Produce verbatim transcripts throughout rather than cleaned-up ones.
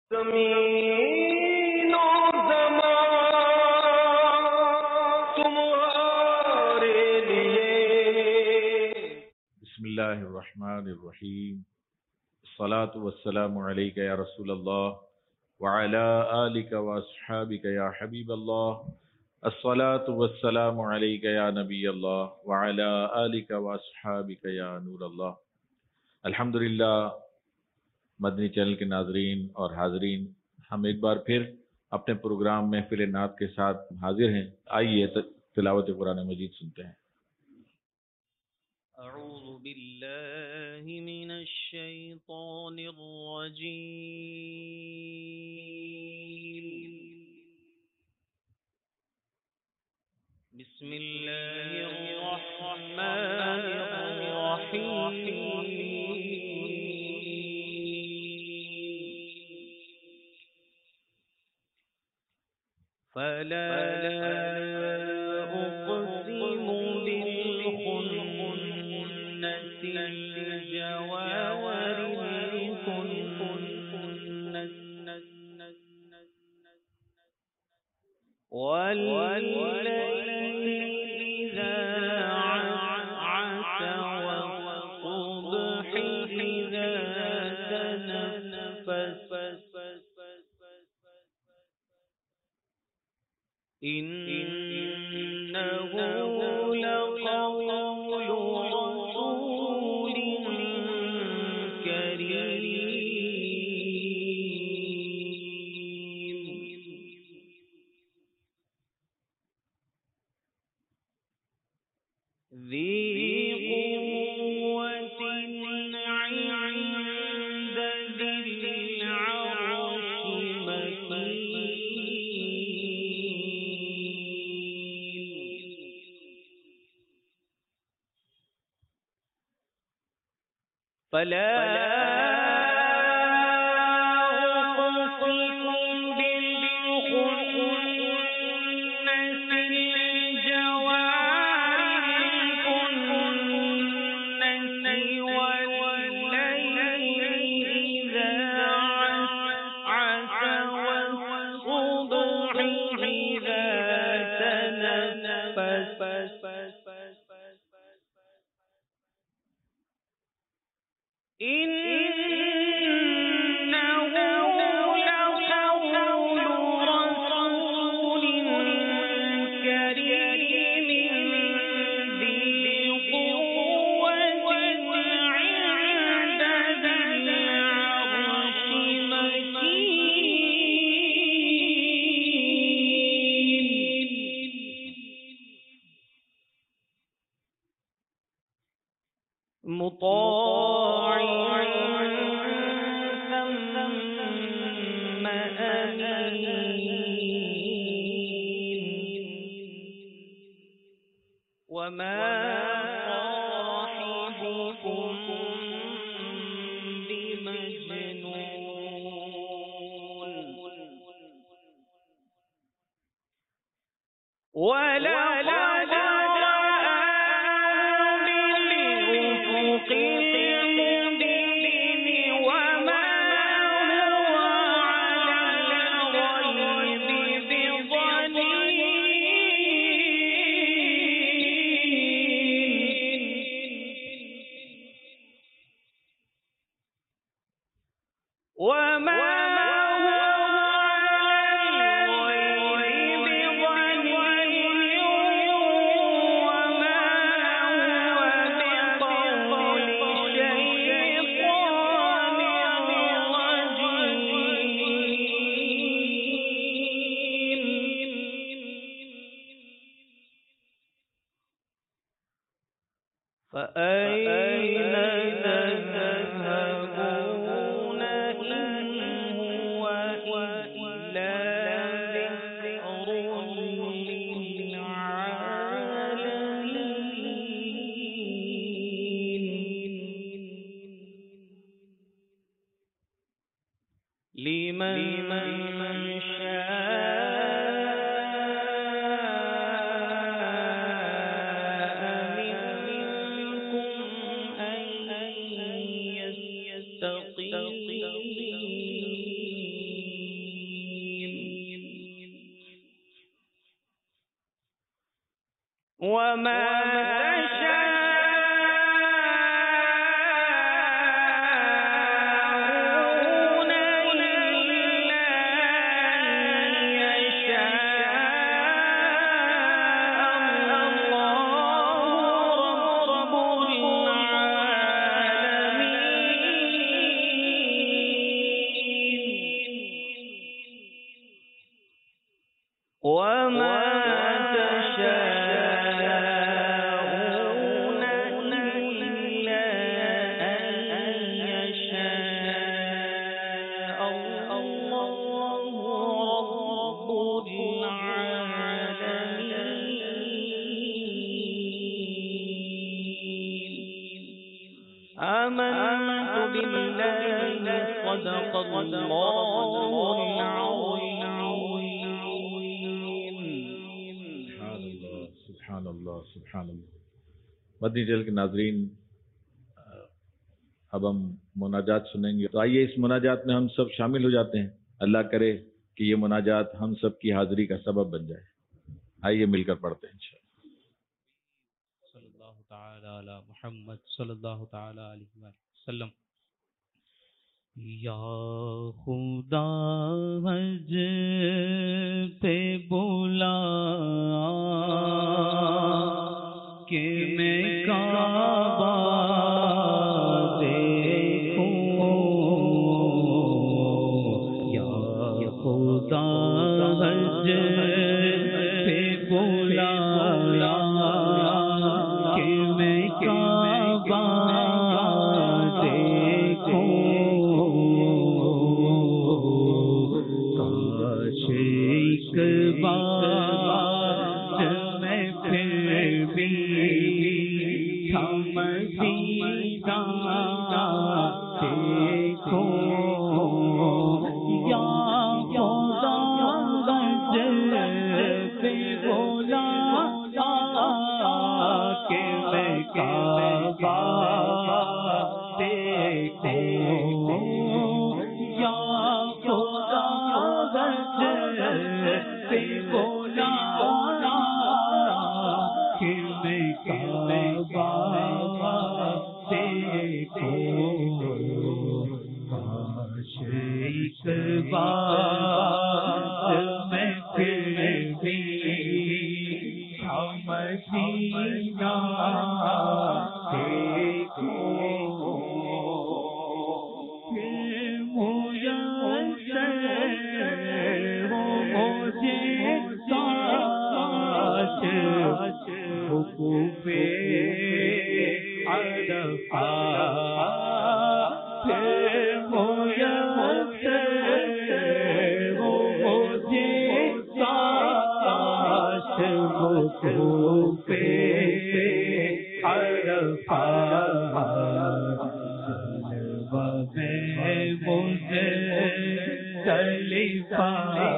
ज़मीन और ज़मान तुम्हारे लिए। बिस्मिल्लाहिर्रहमानिर्रहीम। अस्सलातु वस्सलामु अलैका या रसूलल्लाह व अला आलिका व अस्हाबिका या हबीबल्लाह। अस्सलातु वस्सलामु अलैका या नबीयल्लाह व अला आलिका व अस्हाबिका या नूरल्लाह। अल्हम्दुलिल्लाह। मदनी चैनल के नाजरीन और हाजरीन, हम एक बार फिर अपने प्रोग्राम महफिल नात के साथ हाजिर हैं। आइए तिलावत कुरान मजीद सुनते हैं। अऊज़ु बिल्लाहि मिनश शैतानिर रजीम। बिस्मिल्लाहिर रहमानिर रहीम। फला उक़सिमु बिल-खुन्नसिल जवारिल कुन्नस वल-लैलि इज़ा असअस वस-सुब्हि इज़ा तनफ़्फ़स इन्नहु लक़ौलु रसूलिन करीम। ذी क़ुव्वतिन इन्द ज़िल अर्शि मकीन। फला उक़सिमु बिल-खुन्नसिल जवारिल कुन्नस वल-लैलि इज़ा असअस वस-सुब्हि इज़ा तनफ़्फ़स इन्नहु लक़ौलु रसूलिन करीम। ذी क़ुव्वतिन इन्द ذिल अर्शि मकीन। मुताअ सम्म अमीन। वमा साहिबुकुम बिमजनून। वलक़द रआहु बिल-उफ़ुक़िल मुबीन वमा हुव अलल ग़ैबि बिज़नीन। वमा فأين تذهبون إن هو إلا ذكر للعالمين لمن شاء منكم أن يستقيم. وما تشاءون إلا أن يشاء الله رب العالمين. وما تشاءون إلا أن يشاء الله رب العالمين. آمنت بالله صدق الله العظيم. سبحان اللہ سبحان اللہ. مدنی چینل کے ناظرین، اب ہم مناجات سنیں گے، تو آئیے اس مناجات میں ہم سب شامل ہو جاتے ہیں. اللہ کرے کہ یہ مناجات ہم سب کی حاضری کا سبب بن جائے. آئیے مل کر پڑھتے ہیں انشاءاللہ. صلی اللہ تعالی علی محمد صلی اللہ تعالی علیہ وسلم. یا خدا حج پہ بلا کہ میں کعبہ دیکھوں. یا خدا حج پہ بلا کہ میں کعبہ دیکھوں. کاش ایک بار میں پھر بھی مدینہ دیکھوں. یا خدا حج پہ بلا کہ میں کعبہ دیکھوں. یا خدا حج پہ بلا کہ میں کعبہ دیکھوں. کاش ایک بار میں پھر بھی مدینہ دیکھوں. حقوقے عرفہ پھر میسر ہو مجھے کاش حقوقے عرفہ جلوہ میں مجھے خلیفہ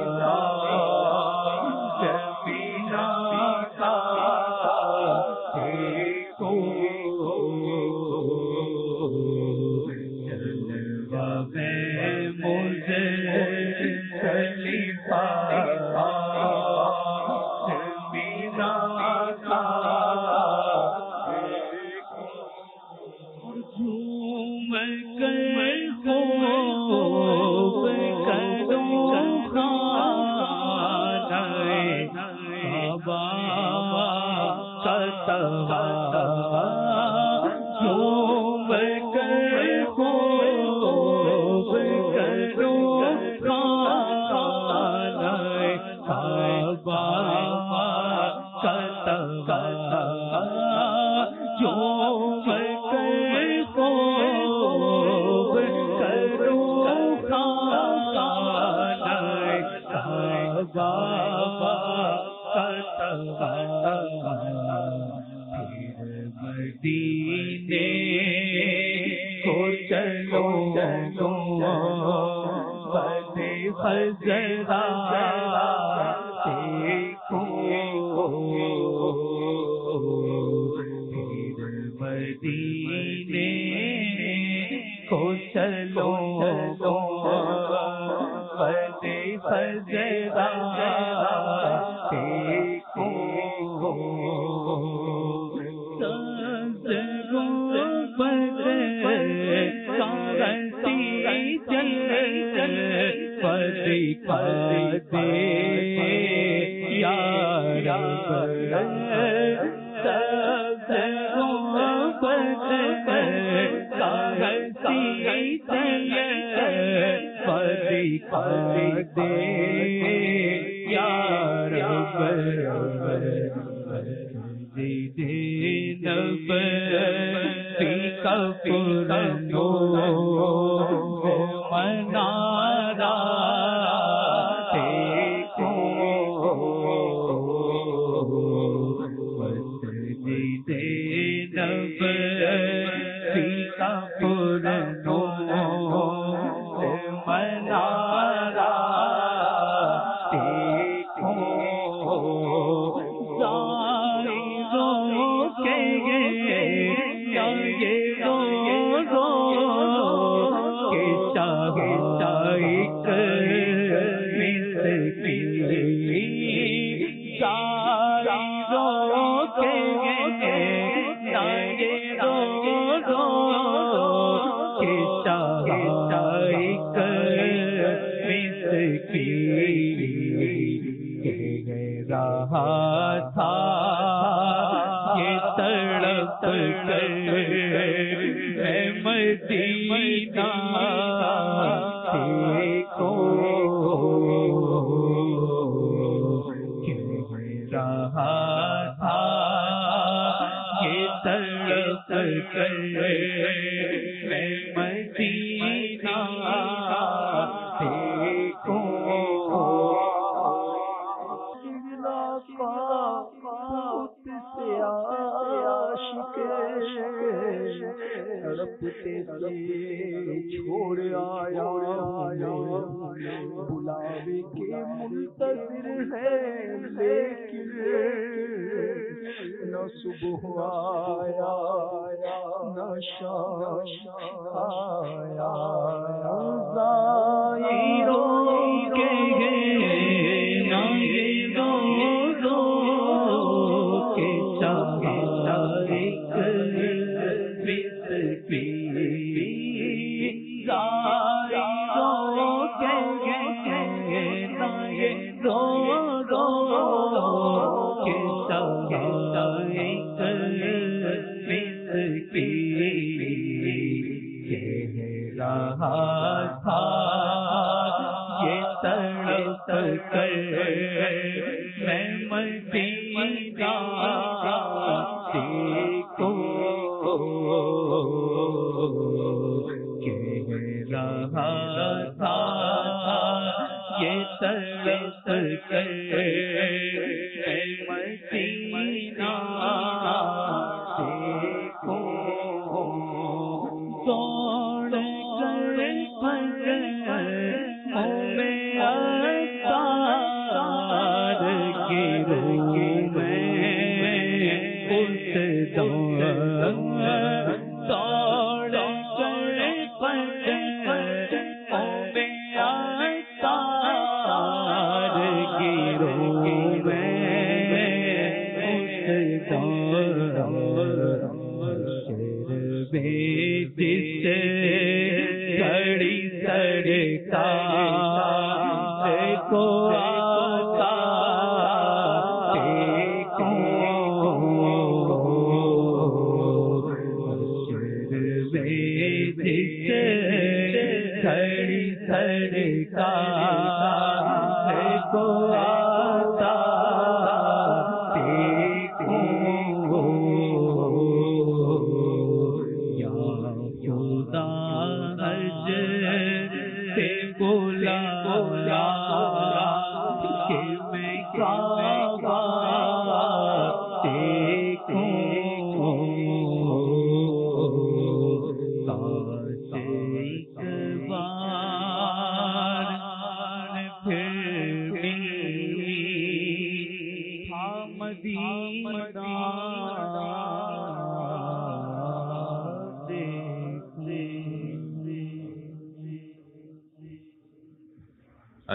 مدینے کو چلو بدے خزرا دیکھو پھر مدینے کو چلو بدے سجدہ دیکھو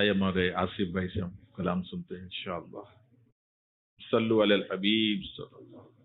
قائم آ گئے، آصف بھائی سے ہم کلام سنتے ہیں انشاءاللہ۔ صلو علی الحبیب صلی اللہ علیہ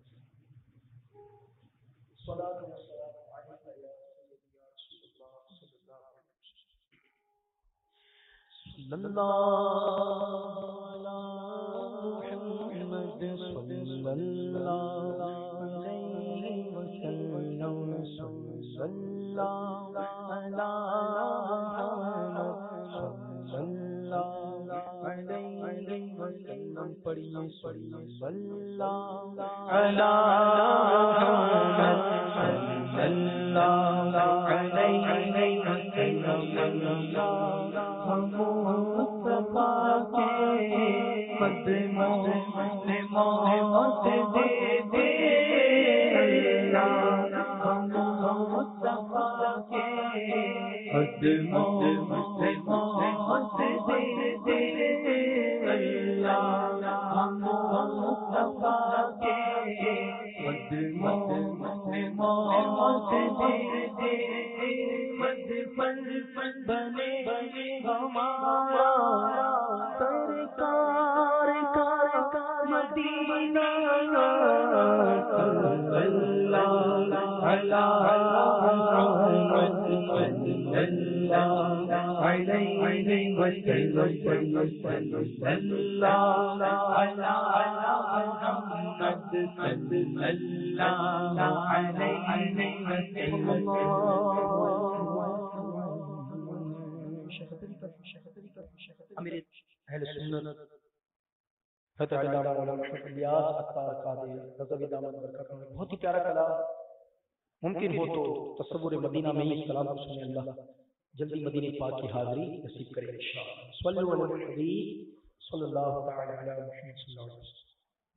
امیر اہل سنت فتح اللہ مولانا محمد الیاس عطار قادری رضوی دامت برکاتہ، بہت ہی پیارا کلام۔ ممکن ہو تو تصور مدینہ میں اس کلام کو سنیں، اللہ جلدی مدینہ پاک کی حاضری نصیب کرے انشاءاللہ۔ صلو علی الحبیب صلی اللہ تعالی علی محمد صلی اللہ علیہ وسلم۔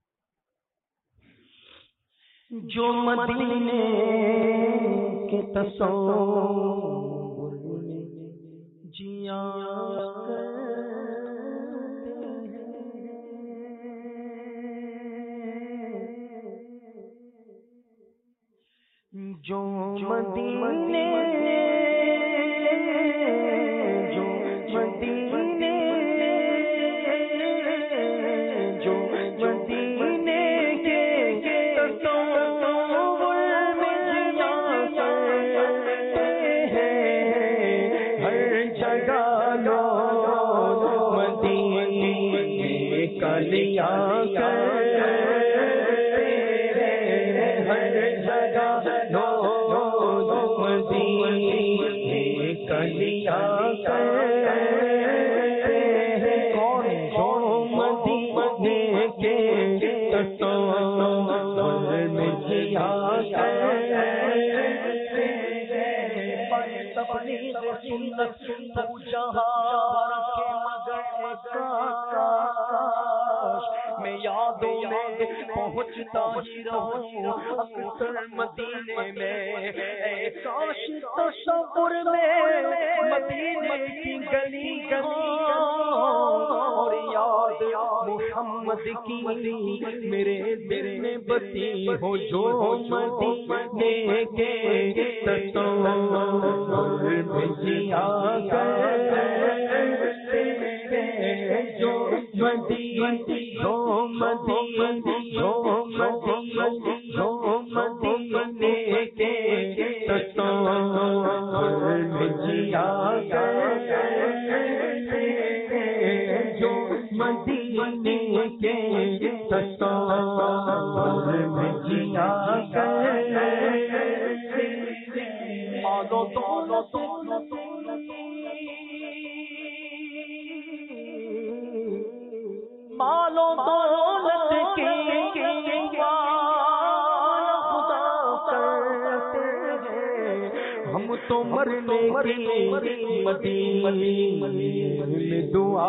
جو مدینے کے تصور میں جیا جو مدینے جو مدینے جو مدینے کے تصور میں جیا کرتے ہیں، ہر جگہ لوگ مدینے کا لیا کرتے ہیں، ہر جگہ کلیا کرتے ہیں۔ کون جو مدینے کے تصور میں جیا کرتے ہیں، تبلیغ سنت تو جہاں رکھے مگر کاش میں یادوں میں پہنچتا ہی رہوں اکثر مدینے میں، اے کاش تصور میں مدینے کی گلی گلی اور یاد محمد کی میرے دل میں بسی ہو، جو مدینے کے تصور میں جیا کرتے ہیں، جو مدینے جو مدینے جو مدینے جو مدینے کے تصور میں جیا کرتے ہیں، جو مدینے کے تصور میں جیا کرتے ہیں۔ مالو دولو دولو مالو دولت کے ہم تو مرنے کی مدینے میں دعا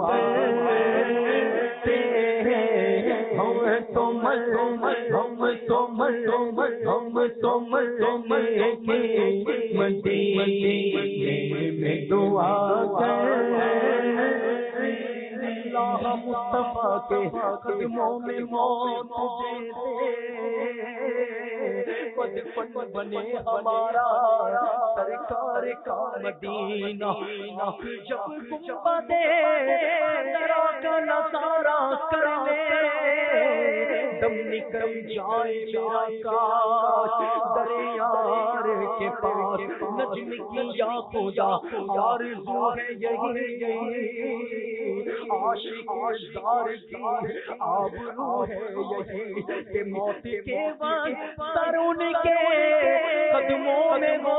کرتے ہیں، ہم تو مر ہم تو مر ہم تو مرنے کی مدینے میں دعا کرتے ہیں۔ اللہ مصطفیٰ کے قدموں میں موت تجھے دے، بچپن بنے ہمارا سرکار کا مدینہ آپ جب گنبد خضرا کا نظارہ کر لے دم نکل جائے میرا کاش دریار کے پاس نجم کی یا خدا آرزو ہے یہی عاشق دار کی آبرو ہے یہی کہ موت کے وقت سر ان کے قدموں میں وہ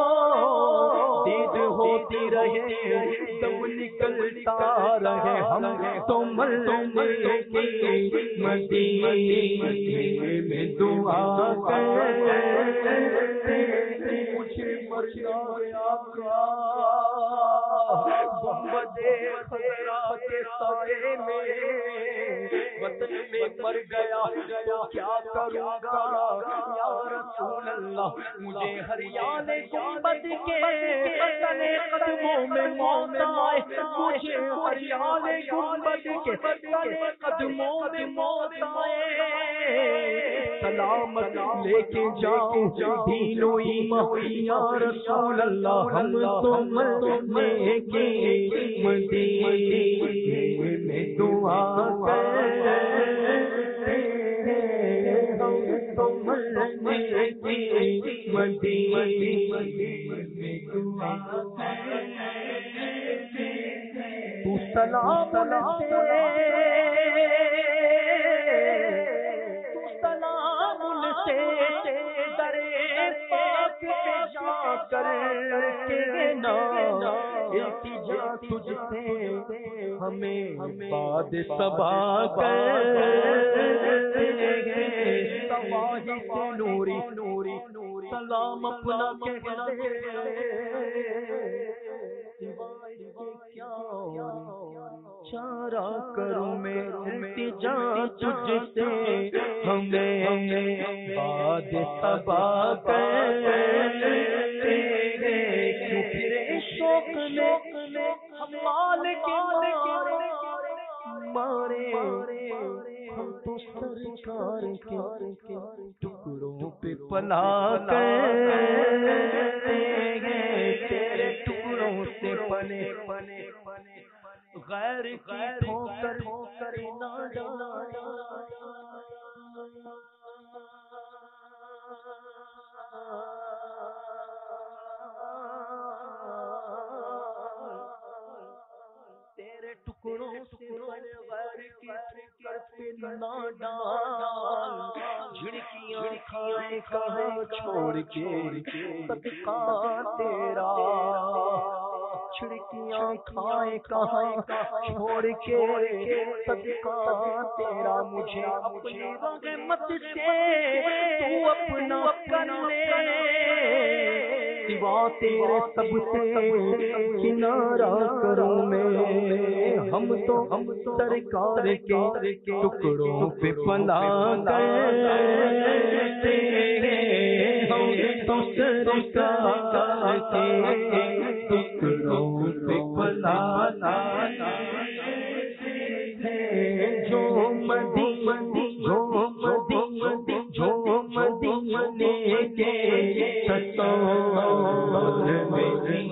دید ہوتی رہے دم نکلتا رہے ہم تو مرنے کی مدینے میں دعا کرتے مجھے مرنا آقا گنبد خضرا کے سائے میں وطن میں مر گیا تو کیا کروں گا یا رسول اللہ مجھے ہریال گنبد کے تلے قدموں میں موت آئے مجھے ہریال گنبد کے تلے قدموں میں موت آئے سلامت لے کے جاؤں دین و ایمان یا رسول اللہ ہم تو مرنے کی مدینے میں دعا کرتے ہم تو مرنے کی مدینے میں دعا تو سلام لے التجا تجھ سے ہمیں باد صبا کرتے ہیں سواہی سے نوری نوری سلام اپنا کہتے کیا چارہ کروں میں التجا تجھ سے ہمیں باد صبا کرتے کیوں پھر شوق میں مال کے مارے ہم تو سرکار کے ٹکڑوں پہ پلا کرتے ہیں تیرے ٹکڑوں سے پلے غیر کی ٹھوکر ٹھوکر نہ ڈالا تیرے ٹکڑوں سے غیر کی ٹھوکر پہ نہ ڈال جھڑکیاں کھائے کہاں چھوڑ کے صدقہ تیرا چھڑکیاں کھائے کہاں چھوڑ کے صدقہ تیرا مجھے اپنی رحمت سے تو اپنا کر لے سوا تیرے سب سے کنارہ کروں میں ہم تو ہم سرکار کے ٹکڑوں پہ پلا کرتے ہیں ہم تو سرکار کے ٹکڑوں پہ پلا جو مدینے جو مدینے جو مدینے کے تصور میں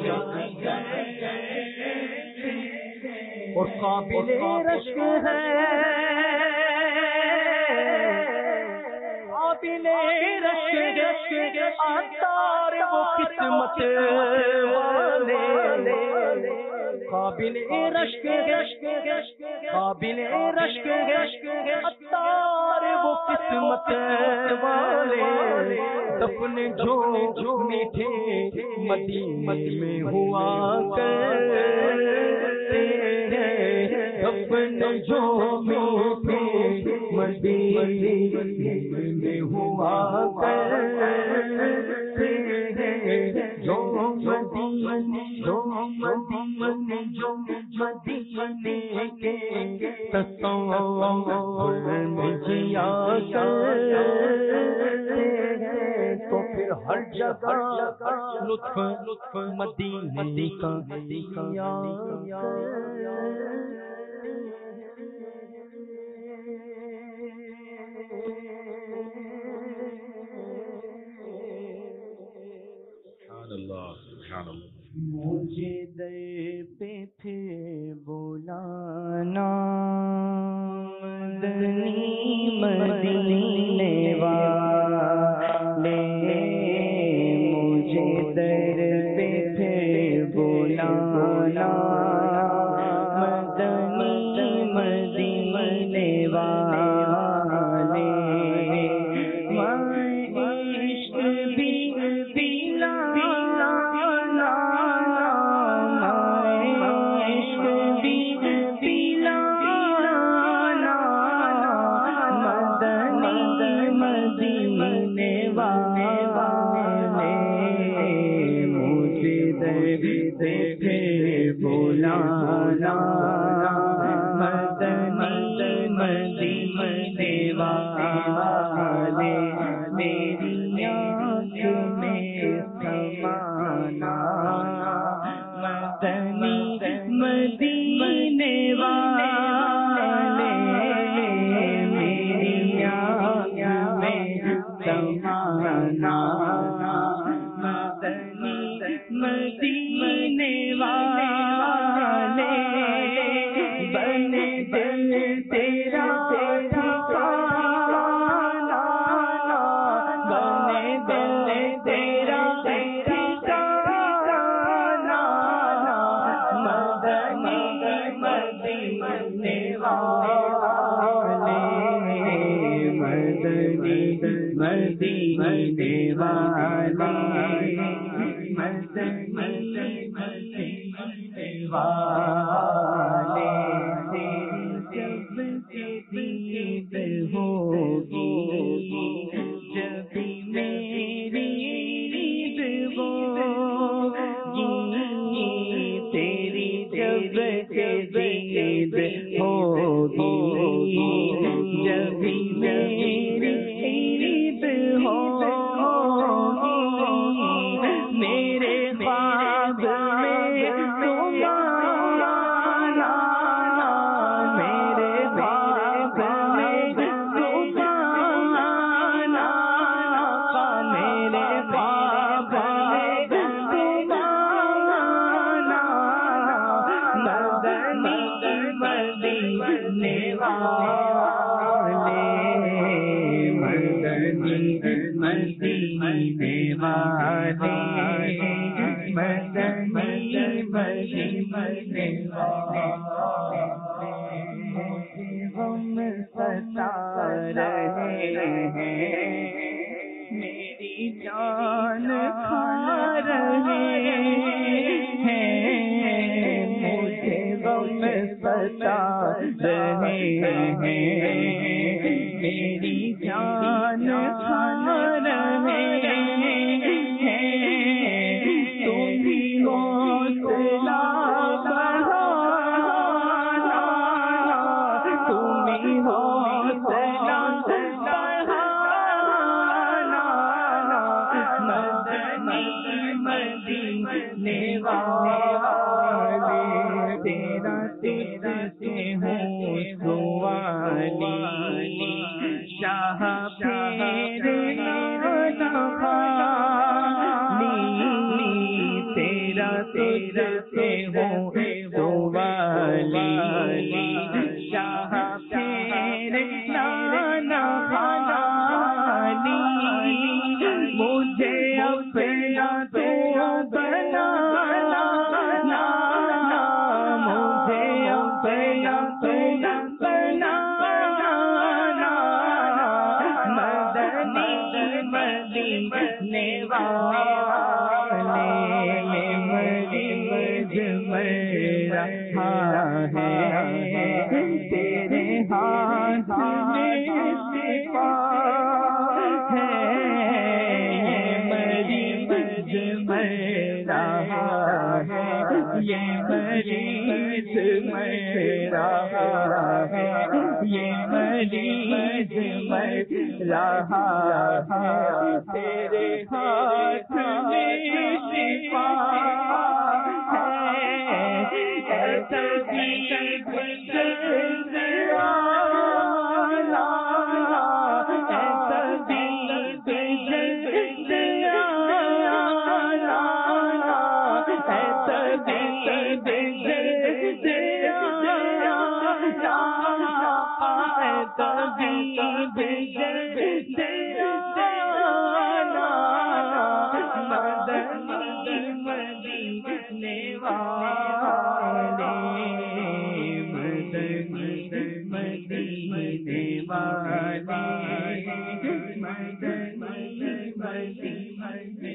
اور قابل رشک ہے قابل رشک عطار وہ قسمت والے قابل رشک قابل رشک عطار وہ قسمت والے دفن جو میٹھے مدینے میں ہوا کرتے ہیں دفن جو میٹھے مدینے میں ہوا کرتے ہیں جو مدینے جو مدینے جو مدینے کے تصور میں جیا کرتے ہیں تو پھر ہر جگہ لطف لطف مدینے کا دیا مولانا مدنی مدینے والے مجھے در پہ پھر بلانا، مدنی مدینے والے میں عشق بھی پلانا، بولانا مدنی مدینے والے میری آنکھ میں سمانا، مدنی مدینے والے میری آنکھ میں سمانا، مدنی مدینے والے بنے دل تیرا ٹھکانا، بنے دل تیرا ٹھکانا، مدنی مدینے والے مدنی مدینے والے والے جب سے دید ہوگی، جب میری عید ہوگی، تیری جب سے دید ہوگی، جب میری عید ہوگی، میرے خواب میں تم آنا، میرے خواب میں تم آنا، میرے خواب میں تم آنا، مدنی مدینے والے مدنی مدینے والے مدنی مدینے والے غم ستا رہے ہیں، میری جان کھا رہے ہیں، مجھے غم ستا رہے ہیں، میری جان کھا رہے ہیں، تم بھی حوصلہ بڑھانا، تم بھی حوصلہ بڑھانا، مدنی مدینے والے تیرا تیرا سے ہوں سوالی، شاہ پیر نانا خالی، تیرا تیرا سے ہوں سوالی، شاہ پیر نانا خالی، مجھے اپنا تو بنانا، مجھے اپنا تو بنانا، مدنی مدینے والے مری مجھ رہا ہے، تیرے ہاتھ میں شفا ہے، مری مجھ رہا ہے، یہ مریض میں رہا ہے، یہ مریض میں رہا ہے، تیرے ہاتھ میں شفا ہے، اے طبیب جلد آنا، اے طبیب جلد آنا، اے طبیب جلد آنا، کبھی بھی جلد آنا مدنی مدینے والے مدنی مدینے والے مدنی مدینے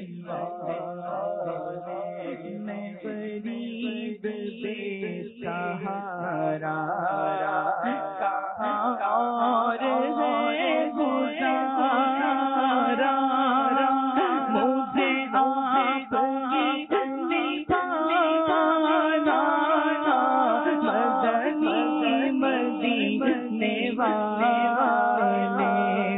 والے میں غریب بے سہارا اور ہے گزارا مجھے آپ ہی نبھانا مدنی مدینے والے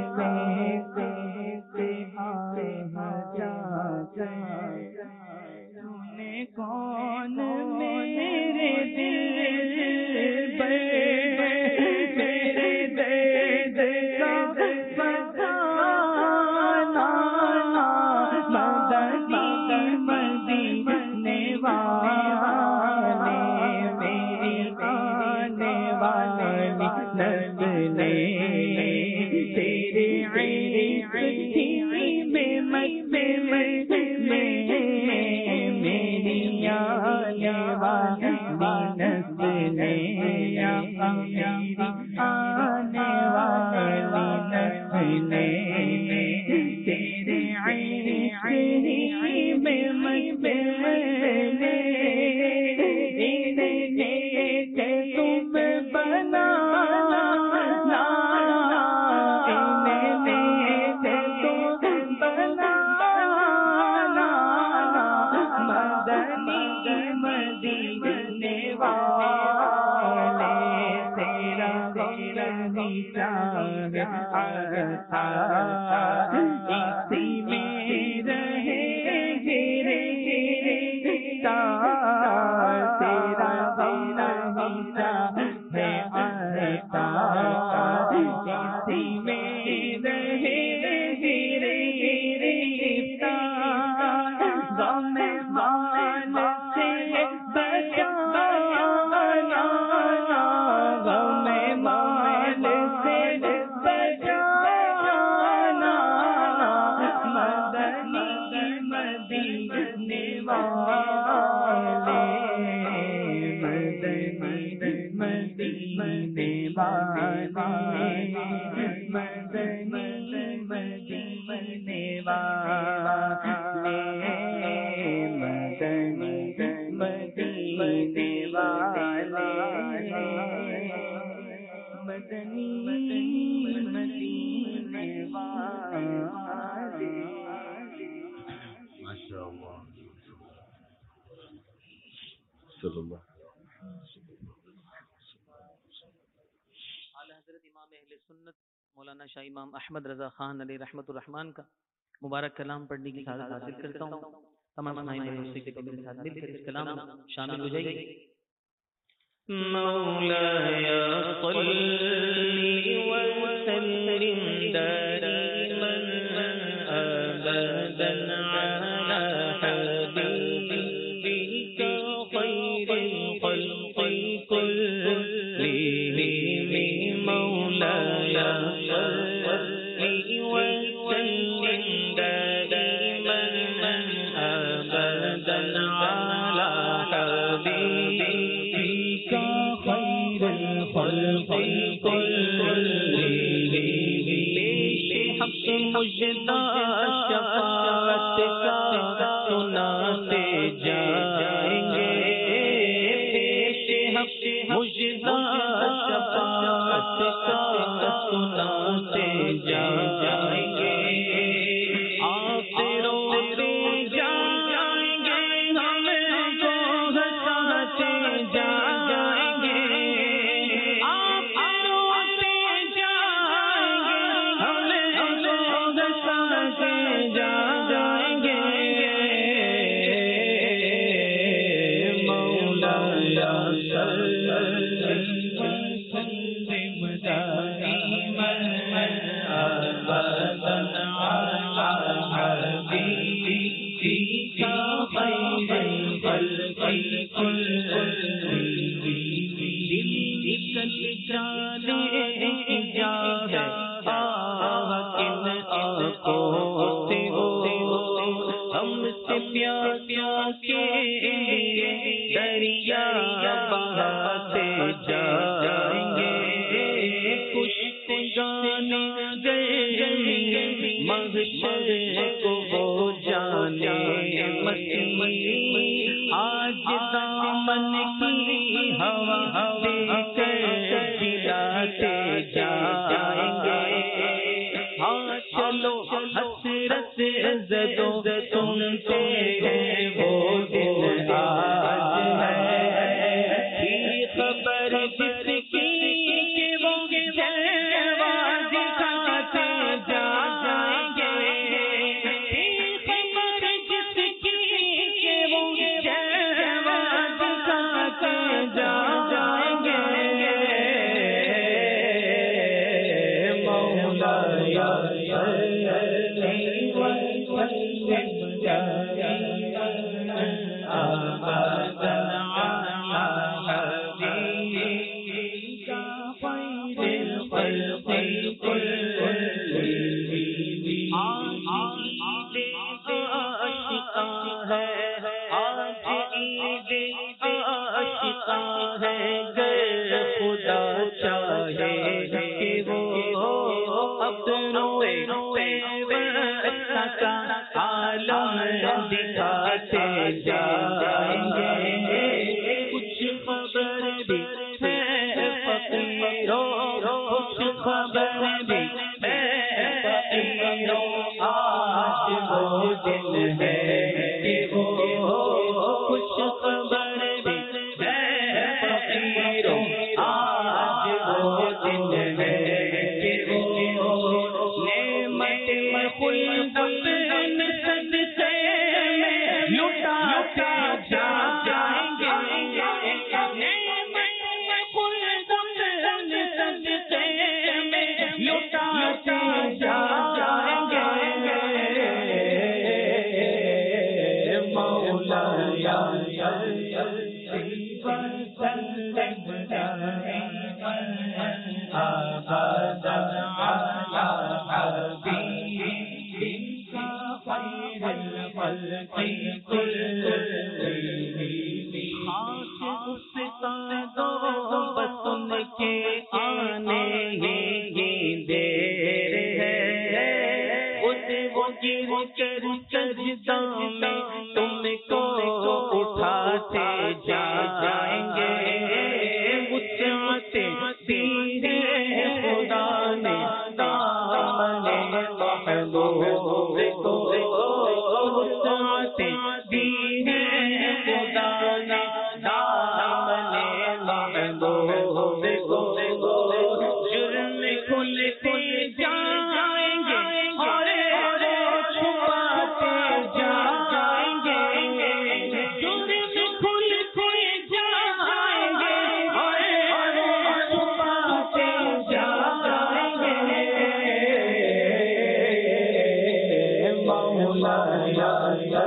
سنے کون میرے دل پہ میرے درد کا بتانا مدنی مدینے والے میری آنے والی نسلیں تیرے عشق ہی میں مجمع میں میری آنے والی نسلیں میری آنے والی نسلیں تیرے عشق ہی میں مجمع میں انہیں تم بنانا انہیں تم بنانا مدنی مدینے والے تیرا غیرنی چاہ آتا اسی میں رہے گرے تیرا غیرنی چاہ آتا اسی میں رہے گرے غم مال سے بچانا غم مال سے بچانا مدنی مدینے والے مدنی مدینے والے مدنی مدینے والے مدنی مدینے والے مدنی مدینے والے ماشاءاللہ صلی اللہ اعلی حضرت امام اہل سنت مولانا شاہ امام احمد رضا خان علیہ رحمت الرحمان کا مبارک کلام پڑھنے کی سعادت حاصل کرتا ہوں. تمام سنائیں دوستوں کے دل کے ساتھ مل کر اس کلام میں شامل ہو جائیے. مولاي صل وسلم دائما ابدا على حبيبك خير الخلق كلهم مولاي صل وسلم دائما ابدا على حبيبك خير الخلق كلهم حق مجدا شفاعت کا سناتے جائیں گے پیش حق مجدا شفاعت کا سناتے جائیں گے آپ روتے جائیں گے ہم کو ہنساتے جائیں گے آپ روتے جائیں گے ہم کو ہنساتے جائیں گے مولاي صل وسلم دائما ابدا على حبيبك خير الخلق كلهم نکل جانے کی جا ہے آہ کن آنکھوں سے ہو ہم سے پیار پیار کے دریا بہاتے جائیں گے کچھ جانے گئے محشر کو وہ جانے مسیح آج دامن کی ہوا ہوا کر دلاتے جائیں گے ہاں چلو حسرت زدو سنتے ہیں وہ دن آج ہے کی خبر جس کی کہ وہ جلوہ دکھاتے جائیں گے کی خبر جس کی کہ وہ جلوہ دکھاتے جائیں گے مولا یا دکھاتے جائیں گے کچھ خبر بھی ہے فقیروں کچھ خبر بھی ہے فقیروں آج وہ دن ہے کہ وہ کچھ خبر بھی ہے فقیروں آج وہ دن ہے کہ وہ نعمت خلد اپنے صدقے میں لٹاتے جائیں گے نعمت خلد اپنے صدقے میں لٹاتے جائیں گے مولا یا بس ان کے آنے ہی دیر ہے خود وہ گر کر سجدہ میں تم کو اٹھاتے جائیں گے وسعت دین خدا نے دامن محبوب کو وسعت دین خدا نے دامن محبوب کو جرم کھل کے جائیں گے اور چھپاتے جائیں گے جرم کھل کے جائیں گے اور چھپاتے جائیں گے مولا یا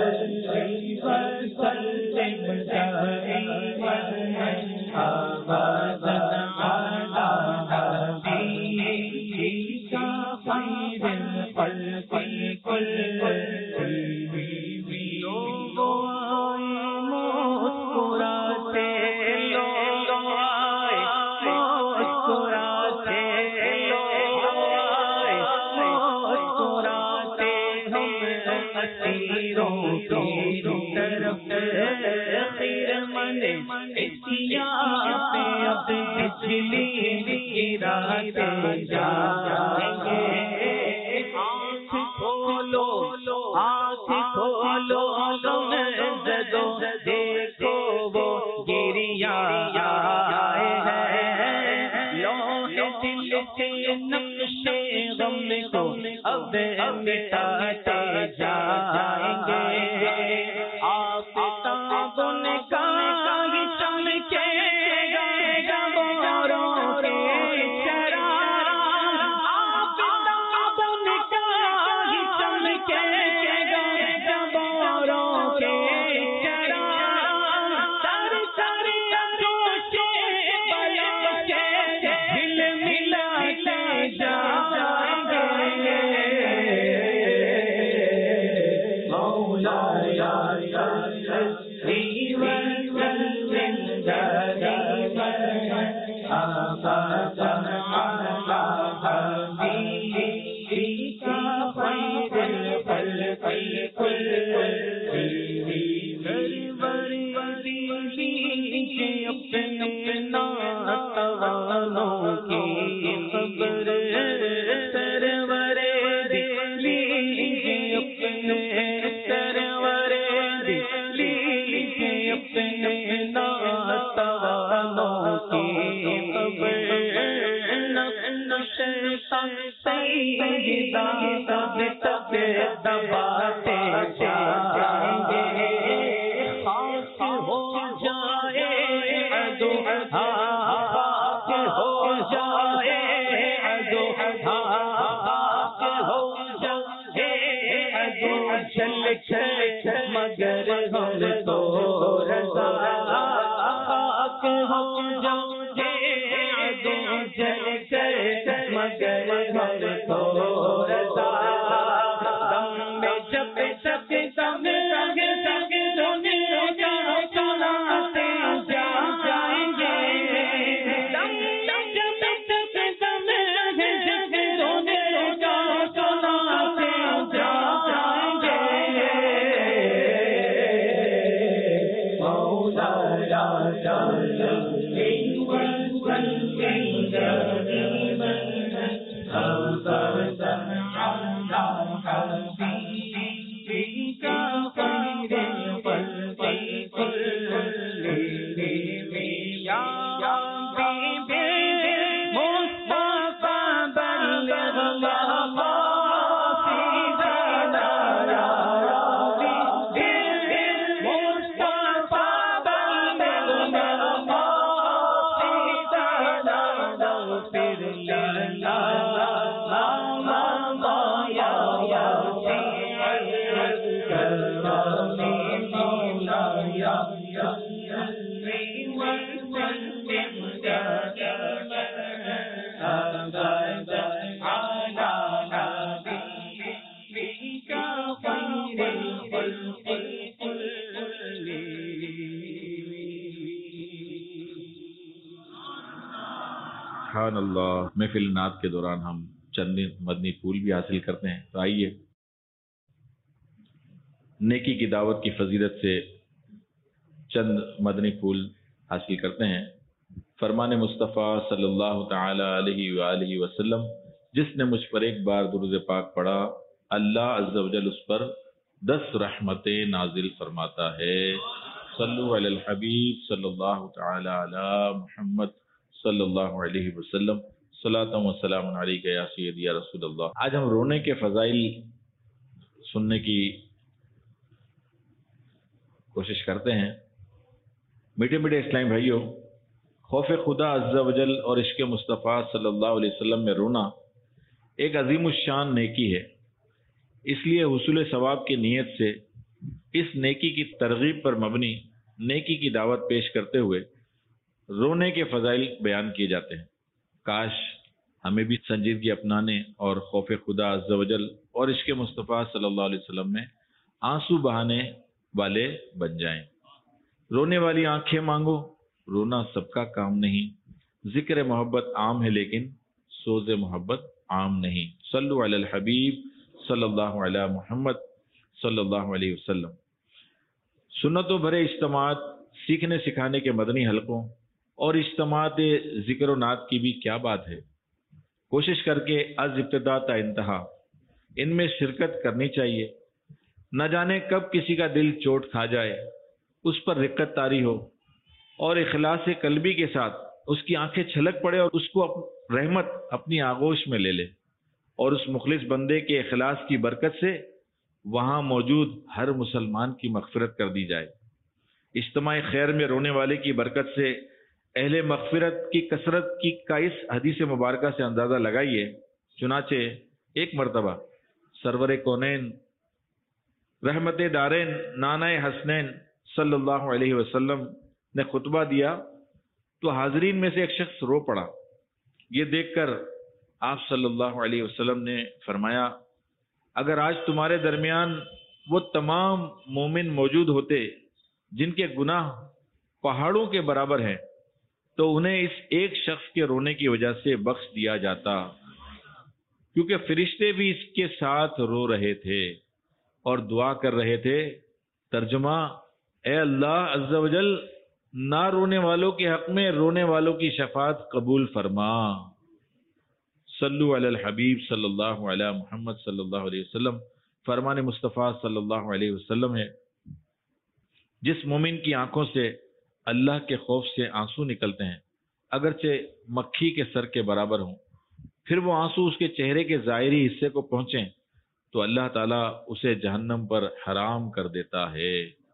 اب مٹاتے جائیں گے آفتاب ان کا ہی چمکے گا جبوروں کے چراغ آفتاب ان کا ہی چمکے گا جبوروں کے چراغ سر سر جوش بلا سبحان اللہ۔ محفل نعت کے دوران ہم چند مدنی پھول بھی حاصل کرتے ہیں، تو آئیے نیکی کی دعوت کی فضیلت سے چند مدنی پھول حاصل کرتے ہیں۔ فرمان مصطفیٰ صلی اللہ تعالی علیہ وآلہ وسلم، جس نے مجھ پر ایک بار درود پاک پڑھا، اللہ عز و جل اس پر دس رحمتیں نازل فرماتا ہے۔ صلو علی الحبیب صلی اللہ تعالی علی محمد صلی اللہ علیہ وسلم، صلاۃ و سلام علیک یا سیدی یا رسول اللہ۔ آج ہم رونے کے فضائل سننے کی کوشش کرتے ہیں۔ میٹھے میٹھے اسلامی بھائیوں، خوف خدا عز و جل اور عشق مصطفیٰ صلی اللہ علیہ وسلم میں رونا ایک عظیم الشان نیکی ہے۔ اس لیے حصول ثواب کی نیت سے اس نیکی کی ترغیب پر مبنی نیکی کی دعوت پیش کرتے ہوئے رونے کے فضائل بیان کیے جاتے ہیں۔ کاش ہمیں بھی سنجیدگی اپنانے اور خوف خدا عز و جل اور عشق مصطفیٰ صلی اللہ علیہ وسلم میں آنسو بہانے والے بن جائیں۔ رونے والی آنکھیں مانگو، رونا سب کا کام نہیں۔ ذکر محبت عام ہے لیکن سوز محبت عام نہیں۔ صلو علی الحبیب صلی اللہ علی محمد صلی اللہ علیہ وسلم۔ سنتوں بھرے اجتماعات، سیکھنے سکھانے کے مدنی حلقوں اور اجتماعات ذکر و نعت کی بھی کیا بات ہے۔ کوشش کر کے از ابتدا تا انتہا ان میں شرکت کرنی چاہیے۔ نہ جانے کب کسی کا دل چوٹ کھا جائے، اس پر رقت طاری ہو اور اخلاص قلبی کے ساتھ اس کی آنکھیں چھلک پڑے اور اس کو رحمت اپنی آغوش میں لے لے، اور اس مخلص بندے کے اخلاص کی برکت سے وہاں موجود ہر مسلمان کی مغفرت کر دی جائے۔ اجتماع خیر میں رونے والے کی برکت سے اہل مغفرت کی کثرت کی کا اس حدیث مبارکہ سے اندازہ لگائیے۔ چنانچہ ایک مرتبہ سرور کونین رحمت دارین نانہ حسنین صلی اللہ علیہ وسلم نے خطبہ دیا تو حاضرین میں سے ایک شخص رو پڑا۔ یہ دیکھ کر آپ صلی اللہ علیہ وسلم نے فرمایا، اگر آج تمہارے درمیان وہ تمام مومن موجود ہوتے جن کے گناہ پہاڑوں کے برابر ہیں تو انہیں اس ایک شخص کے رونے کی وجہ سے بخش دیا جاتا، کیونکہ فرشتے بھی اس کے ساتھ رو رہے تھے اور دعا کر رہے تھے۔ ترجمہ: اے اللہ عز و جل، نہ رونے والوں کے حق میں رونے والوں کی شفاعت قبول فرما۔ صلو علی الحبیب صلی اللہ علیہ محمد صلی اللہ علیہ وسلم۔ فرمان مصطفیٰ صلی اللہ علیہ وسلم ہے، جس مومن کی آنکھوں سے اللہ کے خوف سے آنسو نکلتے ہیں، اگرچہ مکھی کے سر کے برابر ہوں، پھر وہ آنسو اس کے چہرے کے ظاہری حصے کو پہنچیں تو اللہ تعالیٰ اسے جہنم پر حرام کر دیتا ہے۔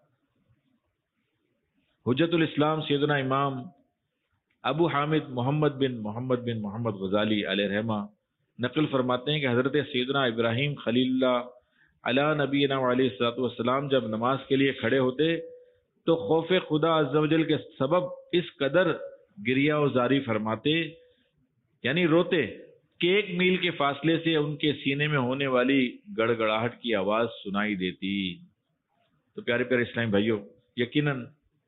حجت الاسلام سیدنا امام ابو حامد محمد بن محمد بن محمد غزالی علیہ رحمہ نقل فرماتے ہیں کہ حضرت سیدنا ابراہیم خلیل اللہ علی نبینا علیہ الصلوۃ والسلام جب نماز کے لیے کھڑے ہوتے تو خوف خدا عز و جل کے سبب اس قدر گریہ و زاری فرماتے، یعنی روتے، کہ ایک میل کے فاصلے سے ان کے سینے میں ہونے والی گڑ گڑاہٹ کی آواز سنائی دیتی۔ تو پیارے پیارے اسلامی بھائیوں، یقیناً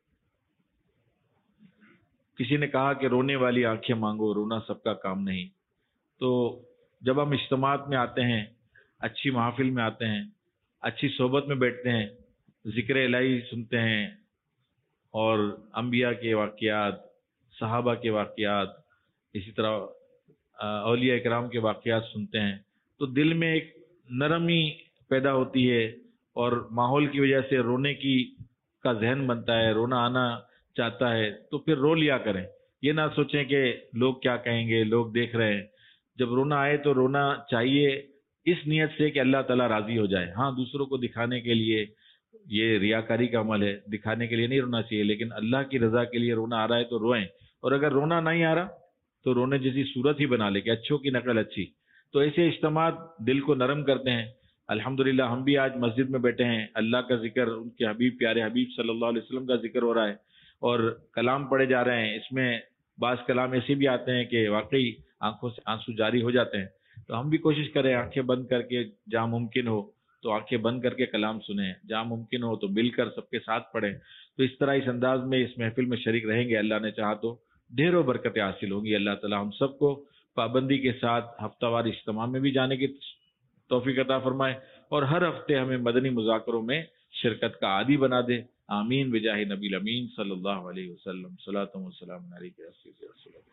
کسی نے کہا کہ رونے والی آنکھیں مانگو، رونا سب کا کام نہیں۔ تو جب ہم اجتماعات میں آتے ہیں، اچھی محافل میں آتے ہیں، اچھی صحبت میں بیٹھتے ہیں، ذکر الہی سنتے ہیں اور انبیاء کے واقعات، صحابہ کے واقعات، اسی طرح اولیاء اکرام کے واقعات سنتے ہیں تو دل میں ایک نرمی پیدا ہوتی ہے اور ماحول کی وجہ سے رونے کی کا ذہن بنتا ہے، رونا آنا چاہتا ہے، تو پھر رو لیا کریں۔ یہ نہ سوچیں کہ لوگ کیا کہیں گے، لوگ دیکھ رہے ہیں۔ جب رونا آئے تو رونا چاہیے اس نیت سے کہ اللہ تعالیٰ راضی ہو جائے۔ ہاں، دوسروں کو دکھانے کے لیے یہ ریاکاری کا عمل ہے، دکھانے کے لیے نہیں رونا چاہیے، لیکن اللہ کی رضا کے لیے رونا آ رہا ہے تو روئیں، اور اگر رونا نہیں آ رہا تو رونے جیسی صورت ہی بنا لے کہ اچھوں کی نقل اچھی۔ تو ایسے اجتماعات دل کو نرم کرتے ہیں۔ الحمدللہ ہم بھی آج مسجد میں بیٹھے ہیں، اللہ کا ذکر، ان کے حبیب پیارے حبیب صلی اللہ علیہ وسلم کا ذکر ہو رہا ہے اور کلام پڑھے جا رہے ہیں۔ اس میں بعض کلام ایسے بھی آتے ہیں کہ واقعی آنکھوں سے آنسو جاری ہو جاتے ہیں۔ تو ہم بھی کوشش کریں آنکھیں بند کر کے، جہاں ممکن ہو تو آنکھیں بند کر کے کلام سنیں، جہاں ممکن ہو تو مل کر سب کے ساتھ پڑھیں۔ تو اس طرح اس انداز میں اس محفل میں شریک رہیں گے، اللہ نے چاہا تو ڈھیروں برکتیں حاصل ہوں گی۔ اللہ تعالیٰ ہم سب کو پابندی کے ساتھ ہفتہ وار اجتماع میں بھی جانے کی توفیق عطا فرمائے اور ہر ہفتے ہمیں مدنی مذاکروں میں شرکت کا عادی بنا دے۔ آمین بجاہ نبی الامین صلی اللہ علیہ وسلم۔ صلاۃ و سلام علیک یا سیدی رسول اللہ۔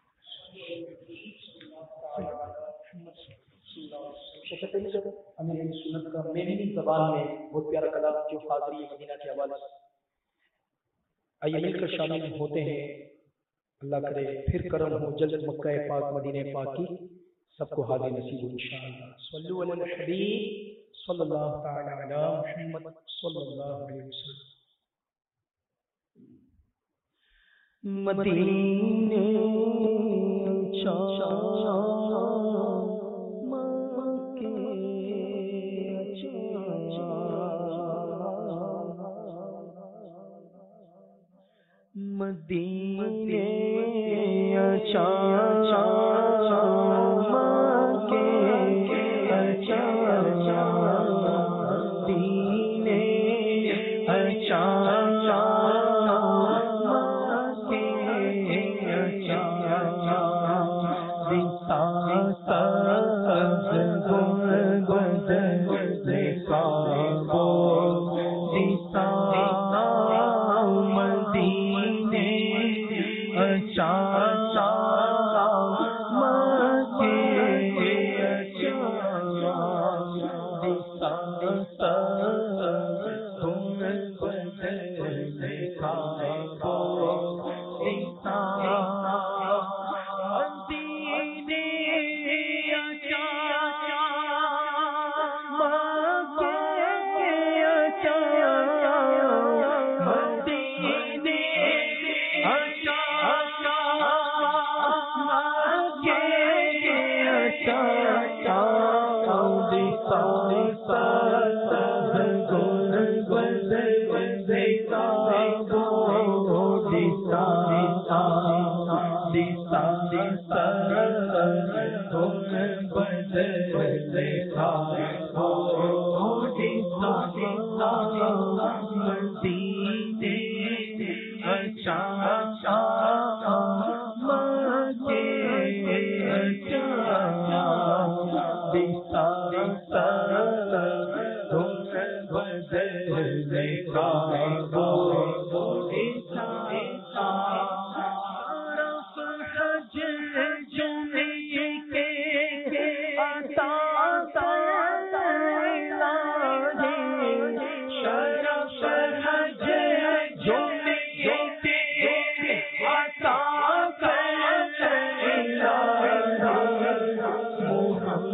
امیر سنت کا میری زبان میں بہت پیارا کلام جو حاضری مدینہ کے حوالے سے، آئیے مل کر شامل ہوتے ہیں۔ اللہ کرے پھر کرم ہو جلد مکہ پاک مدینہ پاک کی سب کو حاضر نصیب ہو انشاءاللہ۔ صلو علی الحبیب صلی اللہ تعالی علی محمد صلی اللہ علیہ وسلم۔ مدینے اچھا مکے اچھا، مدینے اچھا مکے اچھا، مدینے اچھا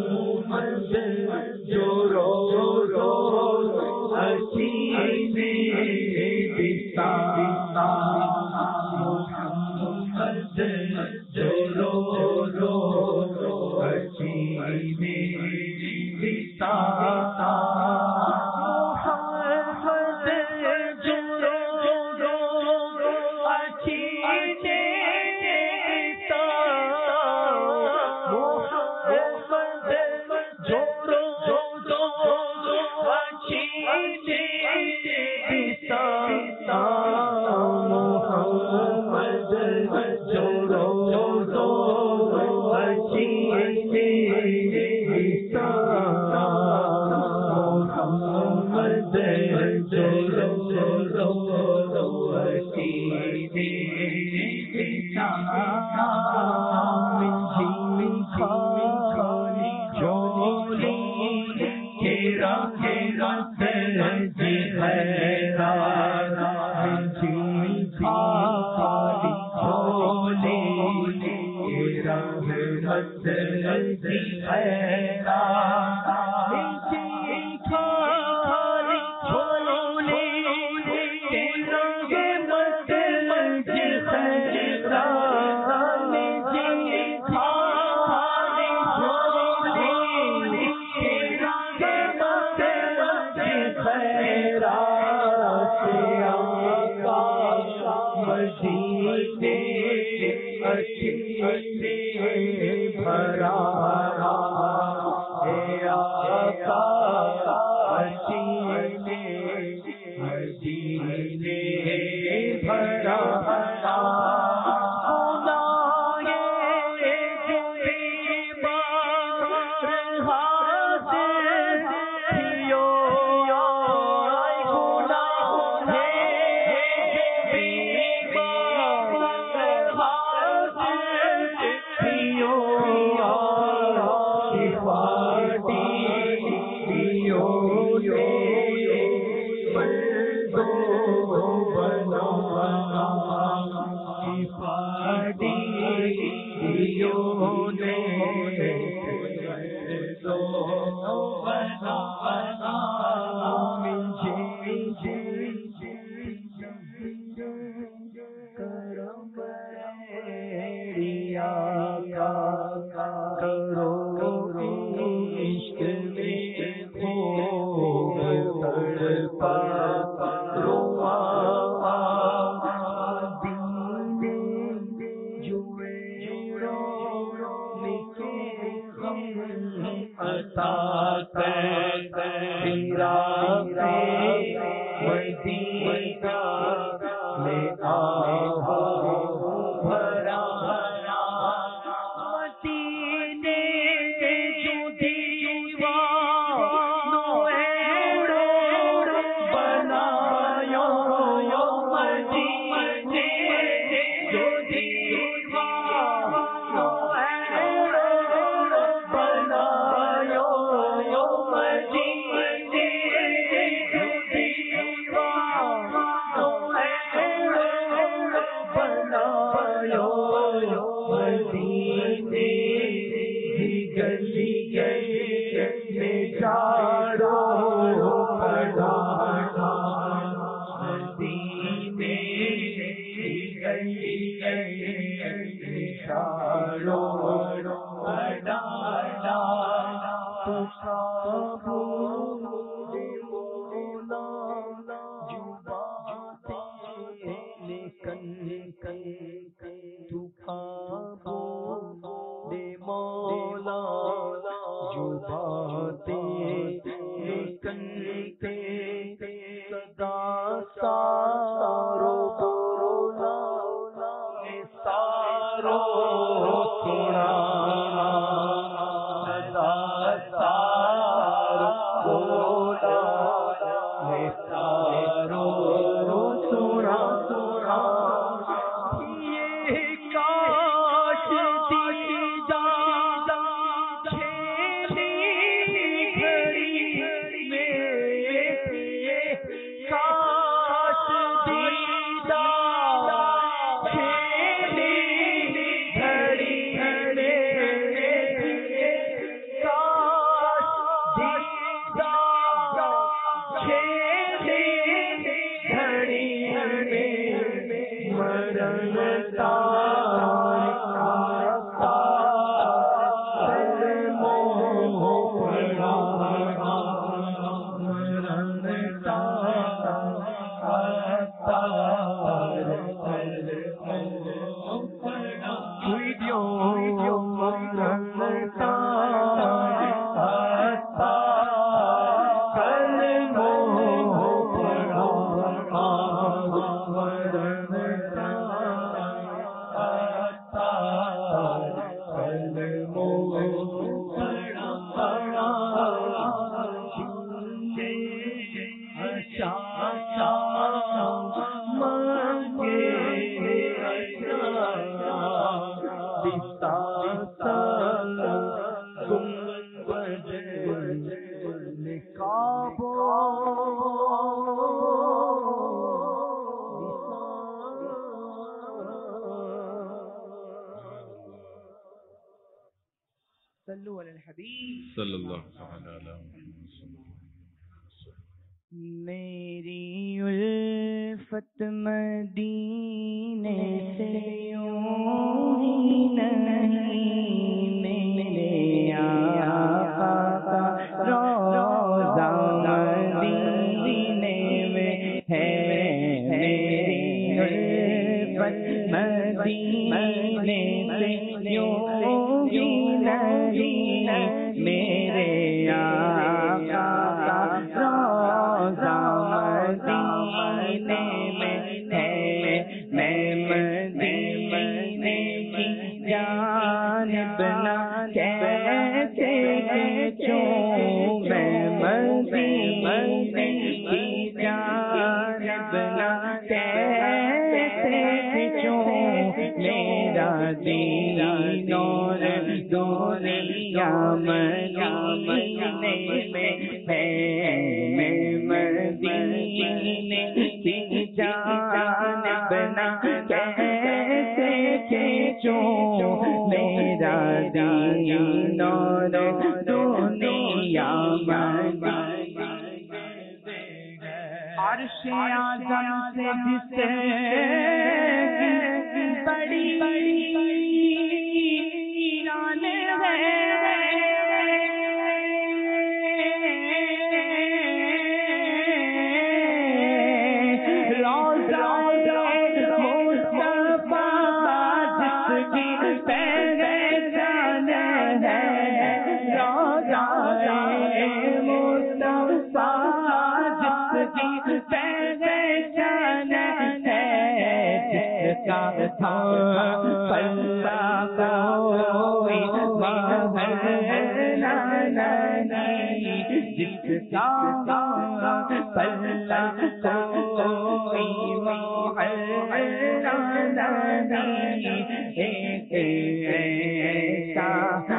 جو رو رو حسینے بسا محمد جو رو رو حسینے بسا ویڈیو مرتا صلی اللہ تعالی علیہ وسلم. میری الفت مدینے سے یوں ہی نہیں، میرے آقا کا روضہ مدینے میں ہے. میری الفت مدینے سے یوں ہی نہیں، میرے آقا کا روضہ مدینے میں ہے. میں مدینے کی جانب نہ کیسے کھینچوں، میں مدینے کی جانب نہ کیسے کھینچوں. میرا دین اور دنیا مدینے میں ہے. میں مدینے کی جانب نہ کیسے کھینچوں. میرا دین اور دنیا مدینے عرش اعظم سے جسے بڑی بڑی شان ہے. جس کا پلہ کوئی محلہ نہیں، ایک ایسا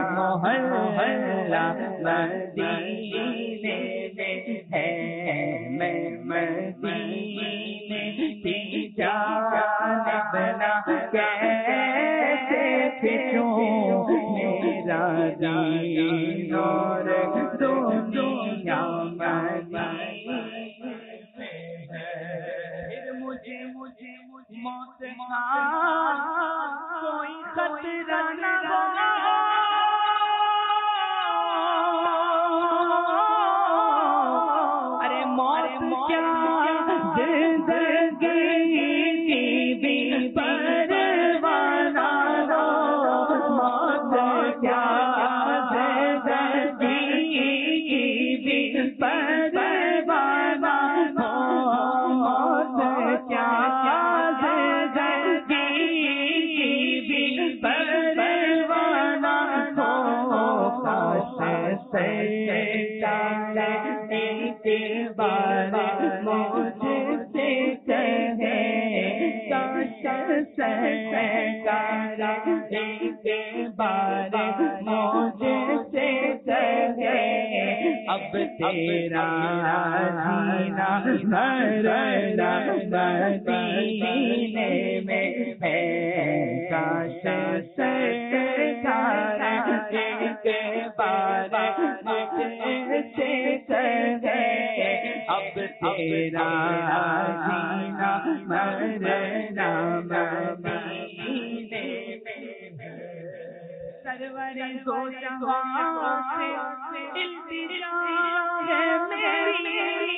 محلہ مدینے میں ہے. میں مدینے کی جانب نہ کیسے کھینچوں. میرا دین اور دنیا مدینے میں ہے. پھر مجھے مجھے موت کا کوئی خطرہ نہ ہو. ارے موت کیا زندگی کی بھی پرواہ نہ ہو. موت کیا زندگی کی بھی پرواہ نہ ہو. موت کیا زندگی کی بھی پرواہ نہ ہو. کاش سرکار ایک بار مجھ سے کہے، کاش سرکار ایک بار مجھ سے کہے. اب تیرا جینا مرنا مدینے میں ہے. کاش سرکار ایک بار مجھ سے کہے. اب تیرا جینا مرنا مدینے میں ہے. سرور دو جہاں سے التجا ہے میری،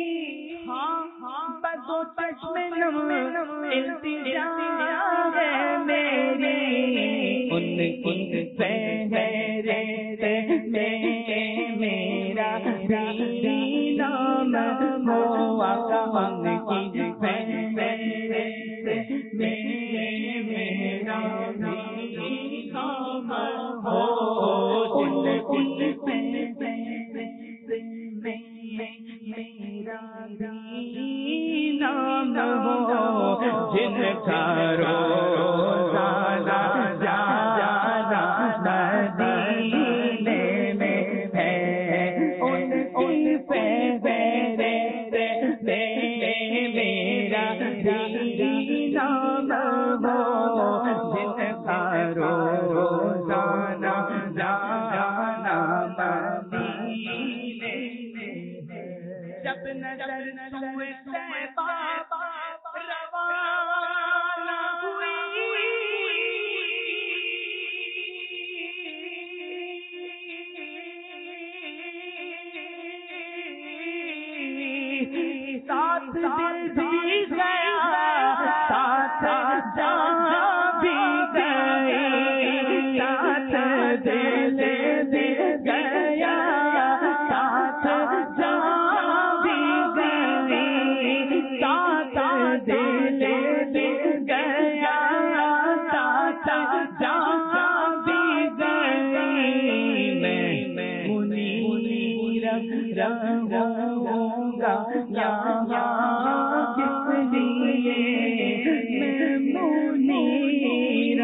ہاں ہاں بدو چشم نم التجا ہے فہرست میں میرا بھی نام ہو آقا ان کی فہرست میں میرا بھی نام ہو ان کی فہرست میں میرا بھی نام ہو جن کا روزانہ جانا مدینے میں ہے ان کی فہرست میں میرا بھی نام ہو جن کا روزانہ جانا مدینے میں ہے جب نظر سوئے طیبہ روانہ ہوئی ساتھ دل بھی گیا ساتھ جان بھی گئی ساتھ دل بھی گیا ساتھ جان بھی گئی ساتھ دل بھی گیا ساتھ جان بھی گئی میں منیر رہوں گا یہاں کس لیے میں منیر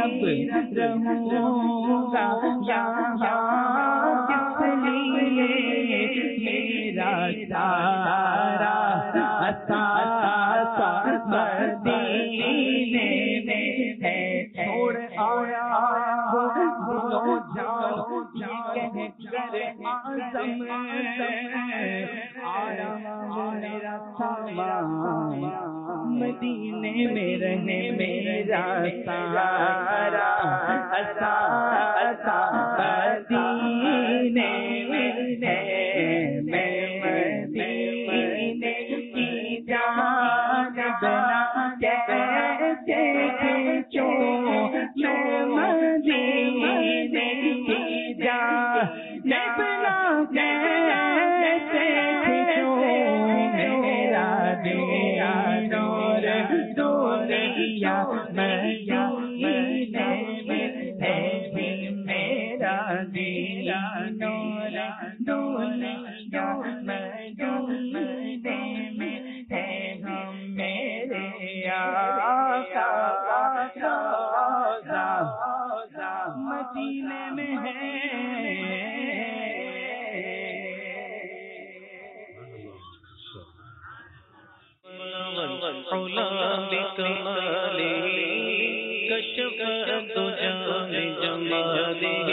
رہوں گا یہاں کس لیے میرا سارا اثاثہ مدینے میں ہے چھوڑ آیا وہ دل و جان کہہ کر اعظم آیا میرا سامان مدینے میں رہے میرا سارا اثاثہ مدینے میں ہے میں مدینے کی جانب نہ کیسے کھینچوں میں مدینے کی جانب نہ کیسے کھینچوں میرا دیا نور دنیا مدینے میں ہے میرا دیا نور دنیا مدینے میں ہے ہم میرے آقا روضہ مدینے میں ہے بکماله کشف الدجى بجماله